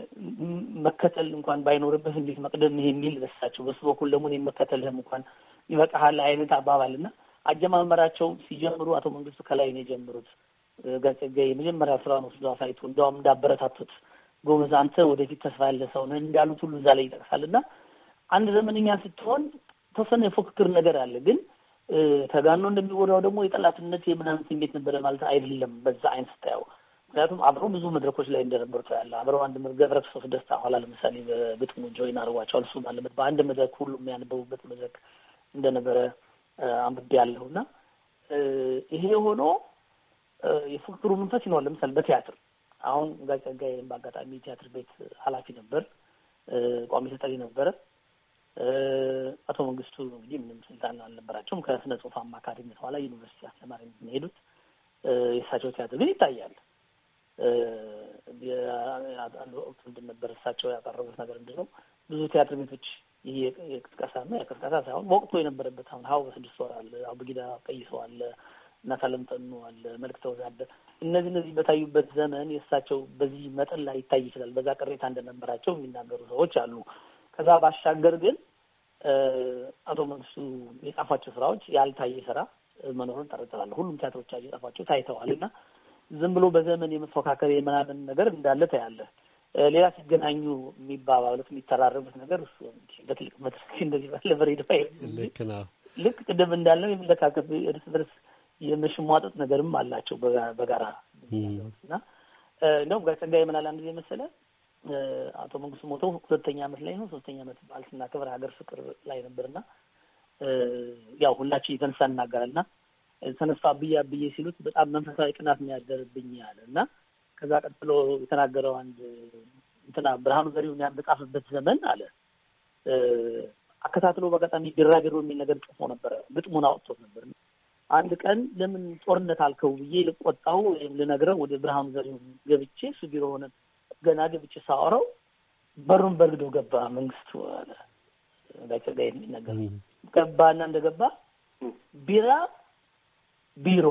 [SPEAKER 3] መከተል እንኳን ባይኖርብህ እንዴት መቅደም ይሄ የሚል በሳቸው በሱ በኩል ደግሞ እኔ መከተልህም እንኳን ይበቃሃል አይነት አባባልና አጀማመራቸው ሲጀምሩ አቶ መንግስቱ ከላይ ነው የጀመሩት። ጋሽ ጸጋዬ የመጀመሪያ ስራውን ወስዶ አሳይቶ እንደውም እንዳበረታቱት ጎበዝ አንተ ወደፊት ተስፋ ያለ ሰው ነህ እንዳሉት ሁሉ እዛ ላይ ይጠቅሳልና አንድ ዘመንኛ ስትሆን ተወሰነ የፉክክር ነገር አለ። ግን ተጋኖ እንደሚወራው ደግሞ የጠላትነት የምናምን ስሜት ነበረ ማለት አይደለም በዛ አይነት ስታየው። ምክንያቱም አብረው ብዙ መድረኮች ላይ እንደነበሩ ያለ አብረው አንድ ገብረ ክርስቶስ ደስታ ኋላ ለምሳሌ በግጥሙ ጆይን አድርጓቸዋል። እሱ ባለበት በአንድ መድረክ ሁሉ የሚያነበቡበት መድረክ እንደነበረ አንብቤ ያለሁና ይሄ ሆኖ የፉክክሩ መንፈስ ይኖራል። ለምሳሌ በቲያትር አሁን ጋሽ ጸጋዬ በአጋጣሚ ቲያትር ቤት ኃላፊ ነበር፣ ቋሚ ተጠሪ ነበረ። አቶ መንግስቱ እንግዲህ ምንም ስልጣን አልነበራቸውም። ከስነ ጽሁፍ አማካሪነት ኋላ ዩኒቨርሲቲ አስተማሪ የሚሄዱት የእሳቸው ቲያትር ግን ይታያል። አንድ ወቅት ምንድን ነበር እሳቸው ያቀረቡት ነገር ምንድን ነው? ብዙ ቲያትር ቤቶች ይህ የቅስቀሳና የቅስቀሳ ሳይሆን ወቅቱ የነበረበት አሁን ሀው በስድስት ወር አለ፣ አቡጊዳ ቀይሰው አለ፣ እና ሰለምጠኑ አለ፣ መልክተ ወዛደ እነዚህ በታዩበት ዘመን የእሳቸው በዚህ መጠን ላይ ይታይ ይችላል። በዛ ቅሬታ እንደነበራቸው የሚናገሩ ሰዎች አሉ። ከዛ ባሻገር ግን አቶ መንግስቱ የጻፏቸው ስራዎች ያልታየ ስራ መኖሩን ጠርጥራለሁ። ሁሉም ቲያትሮቻቸው የጻፏቸው ታይተዋል እና ዝም ብሎ በዘመን የመፎካከር የምናምን ነገር እንዳለ ታያለህ። ሌላ ሲገናኙ የሚባባሉት የሚተራረቡት ነገር እሱ በትልቅ መድረክ እንደዚህ ባለ በሬዲዮ ልክ ቅድም እንዳለው የመለካከት እርስ በርስ የመሽሟጠጥ ነገርም አላቸው በጋራ እና እንደውም ጋሽ ጸጋዬ ምን አለ አንድ ጊዜ መሰለህ አቶ መንግስቱ ሞተው 2ኛ ዓመት ላይ ነው 3ኛ ዓመት በዓል ስናከብር ሀገር ፍቅር ላይ ነበርና ያው ሁላችን የተነሳ እናገራልና ተነሳ አብዬ ሲሉት በጣም መንፈሳዊ ቅናት የሚያደርብኝ ያለ እና ከዛ ቀጥሎ የተናገረው አንድ ብርሃኑ ዘሪሁን ያበጻፈበት ዘመን አለ አከታትሎ በአጋጣሚ ቢራገሩ የሚል ነገር ጽፎ ነበር። ግጥሙን አውጥቶት ነበር። አንድ ቀን ለምን ጦርነት አልከው ብዬ ልቆጣው ወይም ልነግረው ወደ ብርሃኑ ዘሪሁን ገብቼ እሱ ቢሮ ሆነ ገና ገብቼ ሳወራው በሩን በርግዶ ገባ መንግስቱ አለ ጋሽ ጸጋዬ የሚናገር ገባና እንደገባ ቢራ ቢሮ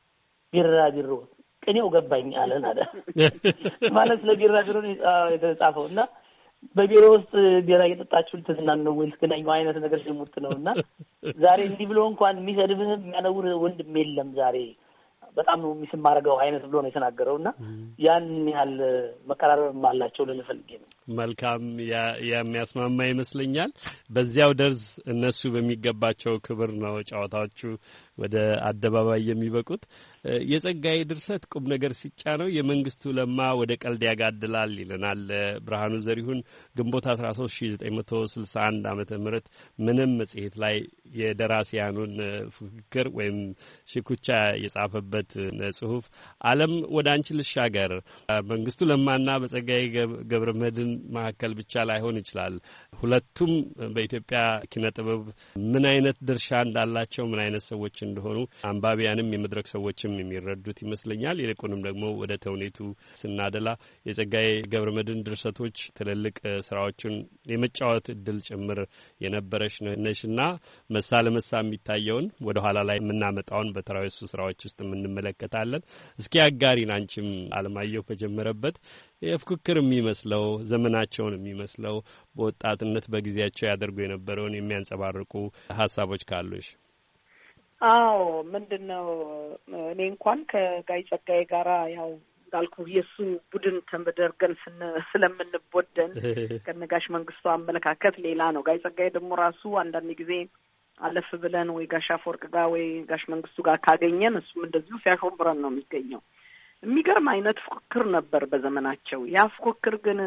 [SPEAKER 3] ቅኔው ገባኝ አለን አለ ማለት ለቢራ ቢሮ የተጻፈው እና በቢሮ ውስጥ ቢራ እየጠጣችሁ ልትዝናኑ ነው ወይ ልትገናኙ አይነት ነገር ሲሙት ነውና ዛሬ እንዲህ ብሎ እንኳን የሚሰድብህ የሚያነውር ወንድም የለም ዛሬ በጣም ነው የሚስማረገው አይነት ብሎ ነው የተናገረውና ያን ያህል መቀራረብ አላቸው ለፈልጌ ነው።
[SPEAKER 11] መልካም የሚያስማማ ይመስለኛል። በዚያው ደርዝ እነሱ በሚገባቸው ክብር ነው ጨዋታዎቹ ወደ አደባባይ የሚበቁት። የጸጋዬ ድርሰት ቁም ነገር ሲጫነው የመንግስቱ ለማ ወደ ቀልድ ያጋድላል ይለናል ብርሃኑ ዘሪሁን። ግንቦት 13 1961 ዓመተ ምህረት ምንም መጽሔት ላይ የደራሲያኑን ፉክክር ወይም ሽኩቻ የጻፈበት ጽሁፍ ዓለም ወደ አንቺ ልሻገር መንግስቱ ለማና በጸጋዬ ገብረ መድኅን መካከል ብቻ ላይሆን ይችላል። ሁለቱም በኢትዮጵያ ኪነ ጥበብ ምን አይነት ድርሻ እንዳላቸው ምን አይነት ሰዎች እንደሆኑ አንባቢያንም የመድረክ ሰዎችም የሚረዱት ይመስለኛል። ይልቁንም ደግሞ ወደ ተውኔቱ ስናደላ የጸጋዬ ገብረ መድኅን ድርሰቶች ትልልቅ ስራዎችን የመጫወት እድል ጭምር የነበረሽ ነሽና መሳ ለመሳ የሚታየውን ወደ ኋላ ላይ የምናመጣውን በተራዊሱ ስራዎች ውስጥ እንመለከታለን። እስኪ አጋሪን አንቺም አለማየሁ በጀመረበት የፍክክር የሚመስለው ዘመናቸውን የሚመስለው በወጣትነት በጊዜያቸው ያደርጉ የነበረውን የሚያንጸባርቁ ሀሳቦች ካሉሽ?
[SPEAKER 13] አዎ ምንድነው እኔ እንኳን ከጋይ ጸጋዬ ጋራ ያው እንዳልኩ የሱ ቡድን ተመደርገን ስለምንቦደን ከነጋሽ መንግስቱ አመለካከት ሌላ ነው። ጋይ ጸጋዬ ደግሞ ራሱ አንዳንድ ጊዜ አለፍ ብለን ወይ ጋሽ አፈወርቅ ጋር ወይ ጋሽ መንግስቱ ጋር ካገኘን እሱም እንደዚሁ ሲያሾምብረን ነው የሚገኘው። የሚገርም አይነት ፉክክር ነበር በዘመናቸው። ያ ፉክክር ግን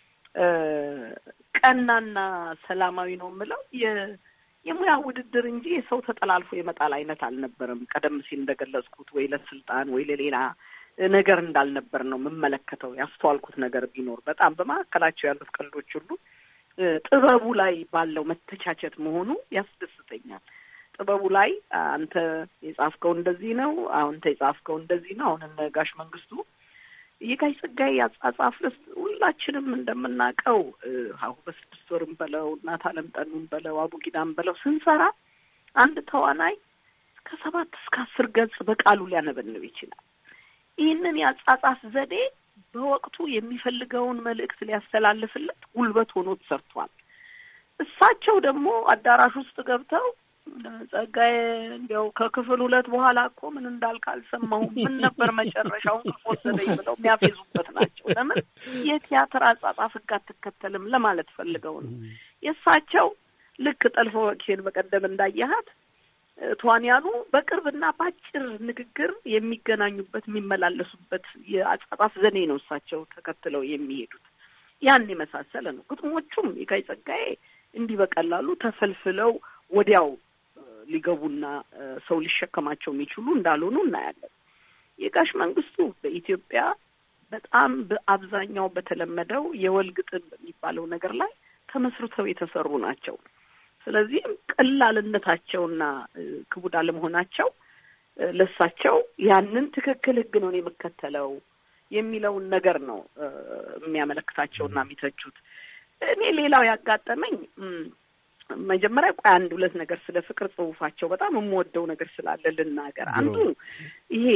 [SPEAKER 13] ቀናና ሰላማዊ ነው የምለው የሙያ ውድድር እንጂ የሰው ተጠላልፎ የመጣል አይነት አልነበረም። ቀደም ሲል እንደገለጽኩት ወይ ለስልጣን ወይ ለሌላ ነገር እንዳልነበር ነው የምመለከተው። ያስተዋልኩት ነገር ቢኖር በጣም በማዕከላቸው ያሉት ቀልዶች ሁሉ ጥበቡ ላይ ባለው መተቻቸት መሆኑ ያስደስተኛል። ጥበቡ ላይ አንተ የጻፍከው እንደዚህ ነው፣ አንተ የጻፍከው እንደዚህ ነው። አሁን ጋሽ መንግስቱ የጋሽ ጸጋዬ ያጻጻፍ ሁላችንም እንደምናውቀው ሀሁ በስድስት ወርም በለው እናት አለም ጠኑን በለው አቡጊዳም በለው ስንሰራ አንድ ተዋናይ ከ7 እስከ 10 ገጽ በቃሉ ሊያነበንብ ይችላል። ይህንን ያጻጻፍ ዘዴ በወቅቱ የሚፈልገውን መልእክት ሊያስተላልፍለት ጉልበት ሆኖ ተሰርቷል። እሳቸው ደግሞ አዳራሽ ውስጥ ገብተው ጸጋዬ እንዲያው ከክፍል 2 በኋላ እኮ ምን እንዳልክ አልሰማሁም፣ ምን ነበር መጨረሻውን ወሰደኝ ብለው የሚያፌዙበት ናቸው። ለምን የቲያትር አጻጻፍ ሕግ አትከተልም ለማለት ፈልገው ነው። የእሳቸው ልክ ጠልፎ ወኪል በቀደም እንዳያሃት ተዋንያኑ በቅርብና ባጭር ንግግር የሚገናኙበት የሚመላለሱበት የአጻጻፍ ዘዴ ነው እሳቸው ተከትለው የሚሄዱት። ያን የመሳሰለ ነው። ግጥሞቹም የጋይ ጸጋዬ እንዲህ በቀላሉ ተፈልፍለው ወዲያው ሊገቡና ሰው ሊሸከማቸው የሚችሉ እንዳልሆኑ እናያለን። የጋሽ መንግስቱ በኢትዮጵያ በጣም በአብዛኛው በተለመደው የወል ግጥም በሚባለው ነገር ላይ ተመስርተው የተሰሩ ናቸው። ስለዚህ ቀላልነታቸውና ክቡድ አለመሆናቸው ለሳቸው ያንን ትክክል ህግ ነው የምከተለው የሚለውን ነገር ነው የሚያመለክታቸውና የሚተቹት። እኔ ሌላው ያጋጠመኝ መጀመሪያ ቆይ 1-2 ነገር ስለ ፍቅር ጽሁፋቸው በጣም የምወደው ነገር ስላለ ልናገር። አንዱ ይሄ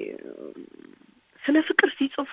[SPEAKER 13] ስለ ፍቅር ሲጽፉ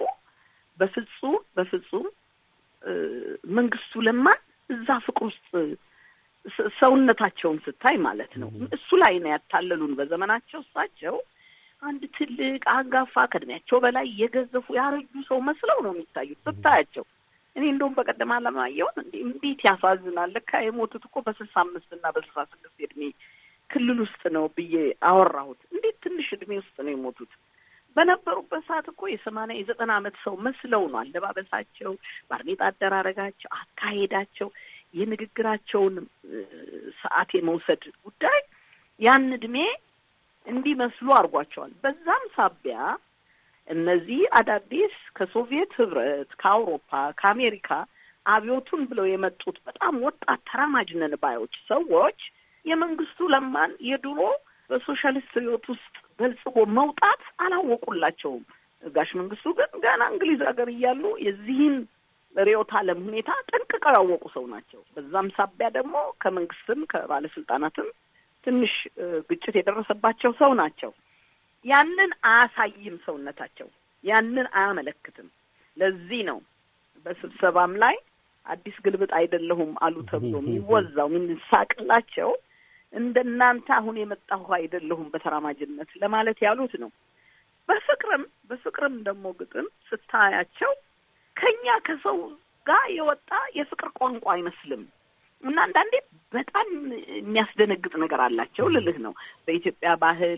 [SPEAKER 13] በፍጹም መንግስቱ ለማ እዛ ፍቅር ውስጥ ሰውነታቸውን ስታይ ማለት ነው እሱ ላይ ነው ያታለሉን። በዘመናቸው እሳቸው አንድ ትልቅ አንጋፋ ከእድሜያቸው በላይ የገዘፉ ያረጁ ሰው መስለው ነው የሚታዩት ስታያቸው። እኔ እንደውም በቀደም አለማየሁን እንዴት ያሳዝናል፣ ለካ የሞቱት እኮ በ65 እና በ66 እድሜ ክልል ውስጥ ነው ብዬ አወራሁት። እንዴት ትንሽ እድሜ ውስጥ ነው የሞቱት። በነበሩበት ሰዓት እኮ የ80 የ90 ዓመት ሰው መስለው ነው አለባበሳቸው፣ ባርኔጣ አደራረጋቸው፣ አካሄዳቸው፣ የንግግራቸውን ሰዓት የመውሰድ ጉዳይ ያን እድሜ እንዲመስሉ አድርጓቸዋል። በዛም ሳቢያ እነዚህ አዳዲስ ከሶቪየት ህብረት፣ ከአውሮፓ፣ ከአሜሪካ አብዮቱን ብለው የመጡት በጣም ወጣት ተራማጅ ነን ባዮች ሰዎች የመንግስቱ ለማን የድሮ በሶሻሊስት ህይወት ውስጥ በልጽጎ መውጣት አላወቁላቸውም። ጋሽ መንግስቱ ግን ገና እንግሊዝ ሀገር እያሉ የዚህን ርዕዮተ ዓለም ሁኔታ ጠንቅቀው ያወቁ ሰው ናቸው። በዛም ሳቢያ ደግሞ ከመንግስትም ከባለስልጣናትም ትንሽ ግጭት የደረሰባቸው ሰው ናቸው። ያንን አያሳይም ሰውነታቸው፣ ያንን አያመለክትም። ለዚህ ነው በስብሰባም ላይ አዲስ ግልብጥ አይደለሁም አሉ ተብሎ የሚወዛው የሚሳቅላቸው እንደናንተ አሁን የመጣሁ አይደለሁም በተራማጅነት ለማለት ያሉት ነው። በፍቅርም ደግሞ ግጥም ስታያቸው ከኛ ከሰው ጋር የወጣ የፍቅር ቋንቋ አይመስልም እና አንዳንዴ በጣም የሚያስደነግጥ ነገር አላቸው ልልህ ነው። በኢትዮጵያ ባህል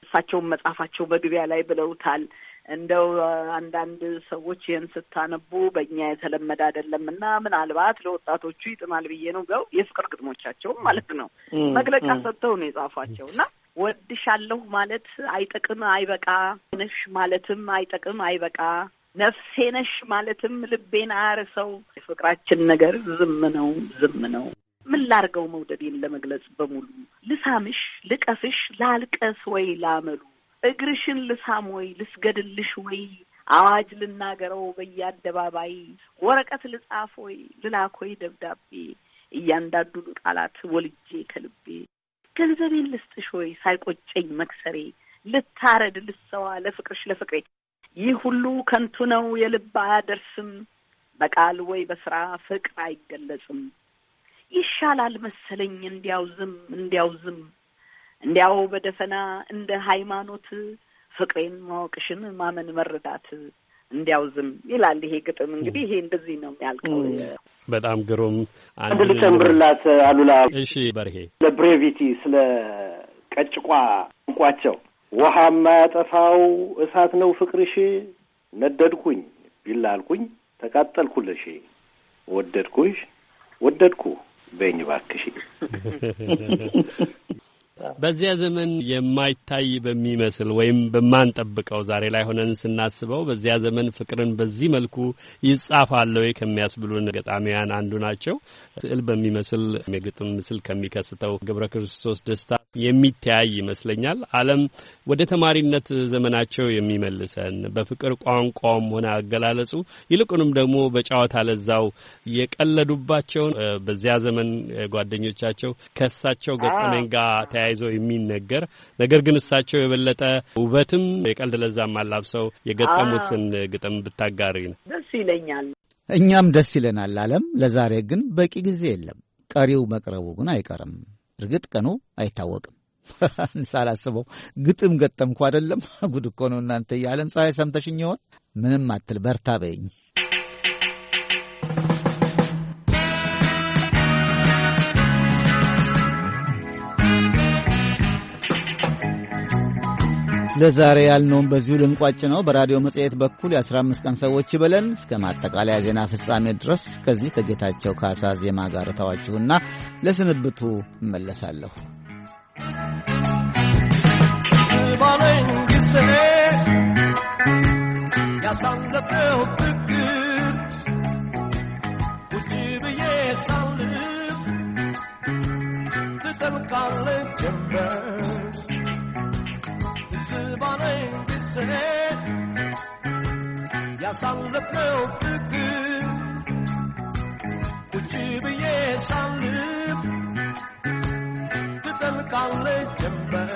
[SPEAKER 13] እሳቸውን መጽሐፋቸው በግቢያ ላይ ብለውታል። እንደው አንዳንድ ሰዎች ይህን ስታነቡ በእኛ የተለመደ አይደለምና ምናልባት ለወጣቶቹ ይጥማል ብዬ ነው። የፍቅር ግጥሞቻቸው ማለት ነው መግለጫ ሰጥተው ነው የጻፏቸው እና ወድሻለሁ ማለት አይጠቅም አይበቃ፣ ነሽ ማለትም አይጠቅም አይበቃ፣ ነፍሴ ነሽ ማለትም ልቤን አያርሰው፣ የፍቅራችን ነገር ዝም ነው ዝም ነው። ምን ላርገው መውደዴን ለመግለጽ በሙሉ፣ ልሳምሽ ልቀፍሽ ላልቀስ ወይ ላመሉ፣ እግርሽን ልሳም ወይ ልስገድልሽ ወይ፣ አዋጅ ልናገረው በየአደባባይ፣ ወረቀት ልጻፍ ወይ ልላክ ወይ ደብዳቤ፣ እያንዳንዱን ቃላት ወልጄ ከልቤ፣ ገንዘቤን ልስጥሽ ወይ ሳይቆጨኝ መክሰሬ፣ ልታረድ ልሰዋ ለፍቅርሽ ለፍቅሬ፣ ይህ ሁሉ ከንቱ ነው የልብ አያደርስም፣ በቃል ወይ በስራ ፍቅር አይገለጽም። ይሻላል መሰለኝ እንዲያው ዝም እንዲያው በደፈና እንደ ሃይማኖት፣ ፍቅሬን ማወቅሽን ማመን መረዳት፣ እንዲያው ዝም ይላል ይሄ ግጥም። እንግዲህ ይሄ እንደዚህ ነው የሚያልቀው።
[SPEAKER 11] በጣም ግሩም።
[SPEAKER 12] አንድ ልጨምርላት አሉላ።
[SPEAKER 11] እሺ በርሄ።
[SPEAKER 12] ለብሬቪቲ ስለ ቀጭቋ ቋንቋቸው ውሃ የማያጠፋው እሳት ነው ፍቅርሽ፣ ነደድኩኝ ቢላልኩኝ ተቃጠልኩልሽ፣ ወደድኩሽ ወደድኩ በእኝ ባክሽ።
[SPEAKER 11] በዚያ ዘመን የማይታይ በሚመስል ወይም በማንጠብቀው ዛሬ ላይ ሆነን ስናስበው በዚያ ዘመን ፍቅርን በዚህ መልኩ ይጻፋል ወይ ከሚያስብሉን ገጣሚያን አንዱ ናቸው። ስዕል በሚመስል የግጥም ምስል ከሚከስተው ገብረ ክርስቶስ ደስታ የሚተያይ ይመስለኛል። ዓለም ወደ ተማሪነት ዘመናቸው የሚመልሰን በፍቅር ቋንቋም ሆነ አገላለጹ ይልቁንም ደግሞ በጨዋታ ለዛው የቀለዱባቸውን በዚያ ዘመን ጓደኞቻቸው ከእሳቸው ገጠመኝ ጋር ተያይዘው የሚነገር ነገር ግን እሳቸው የበለጠ ውበትም የቀልድ ለዛም አላብሰው የገጠሙትን ግጥም ብታጋሪ ነው
[SPEAKER 13] ደስ ይለኛል።
[SPEAKER 1] እኛም ደስ ይለናል። ዓለም ለዛሬ ግን በቂ ጊዜ የለም። ቀሪው መቅረቡ ግን አይቀርም። እርግጥ ቀኑ አይታወቅም። ሳላስበው ግጥም ገጠምኩ አይደለም። ጉድ እኮ ነው እናንተ። የዓለም ፀሐይ ሰምተሽኝ ይሆን? ምንም አትል በርታ በይኝ። ለዛሬ ያልነውም በዚሁ ልንቋጭ ነው። በራዲዮ መጽሔት በኩል የ15 ቀን ሰዎች ይበለን። እስከ ማጠቃለያ ዜና ፍጻሜ ድረስ ከዚህ ከጌታቸው ካሳ ዜማ ጋር ተዋችሁና ለስንብቱ እመለሳለሁ። ባለኝ ጊዜ ያሳለፈው ፍቅር ውጭ ብዬ ሳልፍ ትጠልቃለች ጀንበር ባለኝ ጊዜ ያሳለፈው ፍቅር ውጭ ብዬ ሳልፍ ትጠልቃለች ጀንበር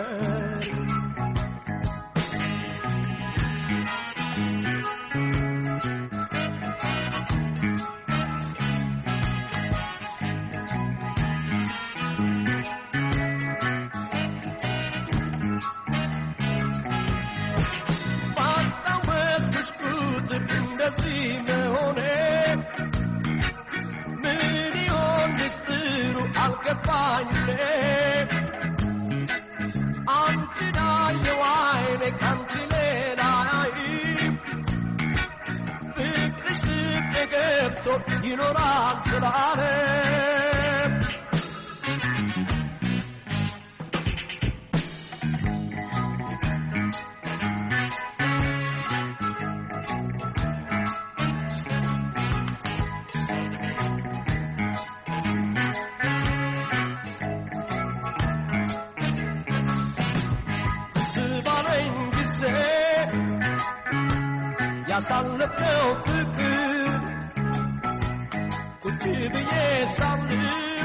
[SPEAKER 1] ይኖራል ስላለም ስባለኝ ጊዜ ያሳለፈው ፍቅር ቁጭ ብዬ ሳልፍ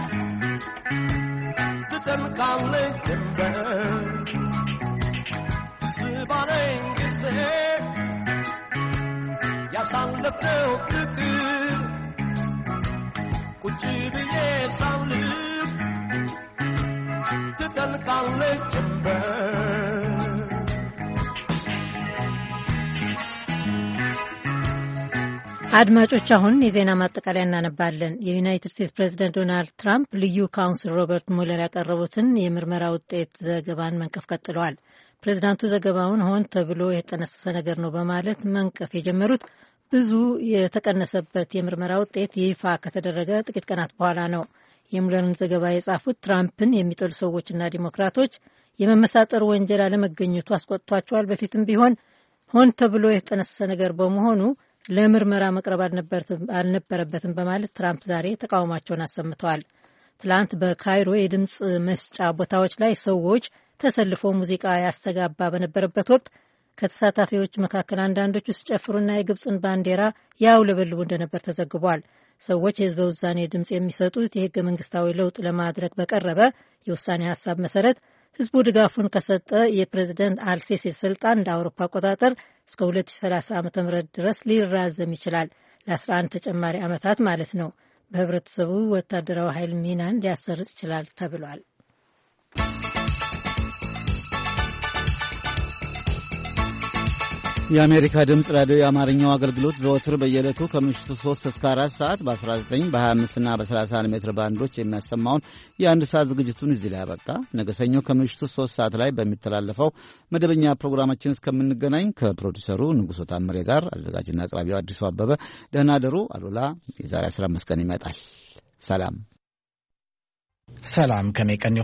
[SPEAKER 1] ትጠልቃለች ጀንበር ስባለኝ ጊዜ ያሳለፈው ፍቅር ቁጭ ብዬ ሳልፍ ትጠልቃለች ጀንበር
[SPEAKER 4] አድማጮች አሁን የዜና ማጠቃለያ እናነባለን። የዩናይትድ ስቴትስ ፕሬዚደንት ዶናልድ ትራምፕ ልዩ ካውንስል ሮበርት ሙለር ያቀረቡትን የምርመራ ውጤት ዘገባን መንቀፍ ቀጥለዋል። ፕሬዚዳንቱ ዘገባውን ሆን ተብሎ የተጠነሰሰ ነገር ነው በማለት መንቀፍ የጀመሩት ብዙ የተቀነሰበት የምርመራ ውጤት ይፋ ከተደረገ ጥቂት ቀናት በኋላ ነው። የሙለርን ዘገባ የጻፉት ትራምፕን የሚጠሉ ሰዎችና ዲሞክራቶች የመመሳጠር ወንጀል አለመገኘቱ አስቆጥቷቸዋል። በፊትም ቢሆን ሆን ተብሎ የተጠነሰሰ ነገር በመሆኑ ለምርመራ መቅረብ አልነበረበትም በማለት ትራምፕ ዛሬ ተቃውሟቸውን አሰምተዋል። ትላንት በካይሮ የድምፅ መስጫ ቦታዎች ላይ ሰዎች ተሰልፈው ሙዚቃ ያስተጋባ በነበረበት ወቅት ከተሳታፊዎች መካከል አንዳንዶቹ ሲጨፍሩና የግብፅን ባንዲራ ያውለበልቡ እንደነበር ተዘግቧል። ሰዎች የህዝበ ውሳኔ ድምፅ የሚሰጡት የህገ መንግስታዊ ለውጥ ለማድረግ በቀረበ የውሳኔ ሀሳብ መሰረት ህዝቡ ድጋፉን ከሰጠ የፕሬዝደንት አልሲሲ ስልጣን እንደ አውሮፓ አቆጣጠር እስከ 2030 ዓ.ም ድረስ ሊራዘም ይችላል። ለ11 ተጨማሪ ዓመታት ማለት ነው። በህብረተሰቡ ወታደራዊ ኃይል ሚናን ሊያሰርጽ ይችላል ተብሏል።
[SPEAKER 1] የአሜሪካ ድምፅ ራዲዮ የአማርኛው አገልግሎት ዘወትር በየዕለቱ ከምሽቱ 3 እስከ 4 ሰዓት በ19 በ25 እና በ31 ሜትር ባንዶች የሚያሰማውን የአንድ ሰዓት ዝግጅቱን እዚህ ላይ ያበቃ። ነገ ሰኞ ከምሽቱ 3 ሰዓት ላይ በሚተላለፈው መደበኛ ፕሮግራማችን እስከምንገናኝ ከፕሮዲሰሩ ንጉሶ ታምሬ ጋር አዘጋጅና አቅራቢው አዲሱ አበበ ደህና ደሩ። አሉላ የዛሬ 15 ቀን ይመጣል። ሰላም ከኔ ቀን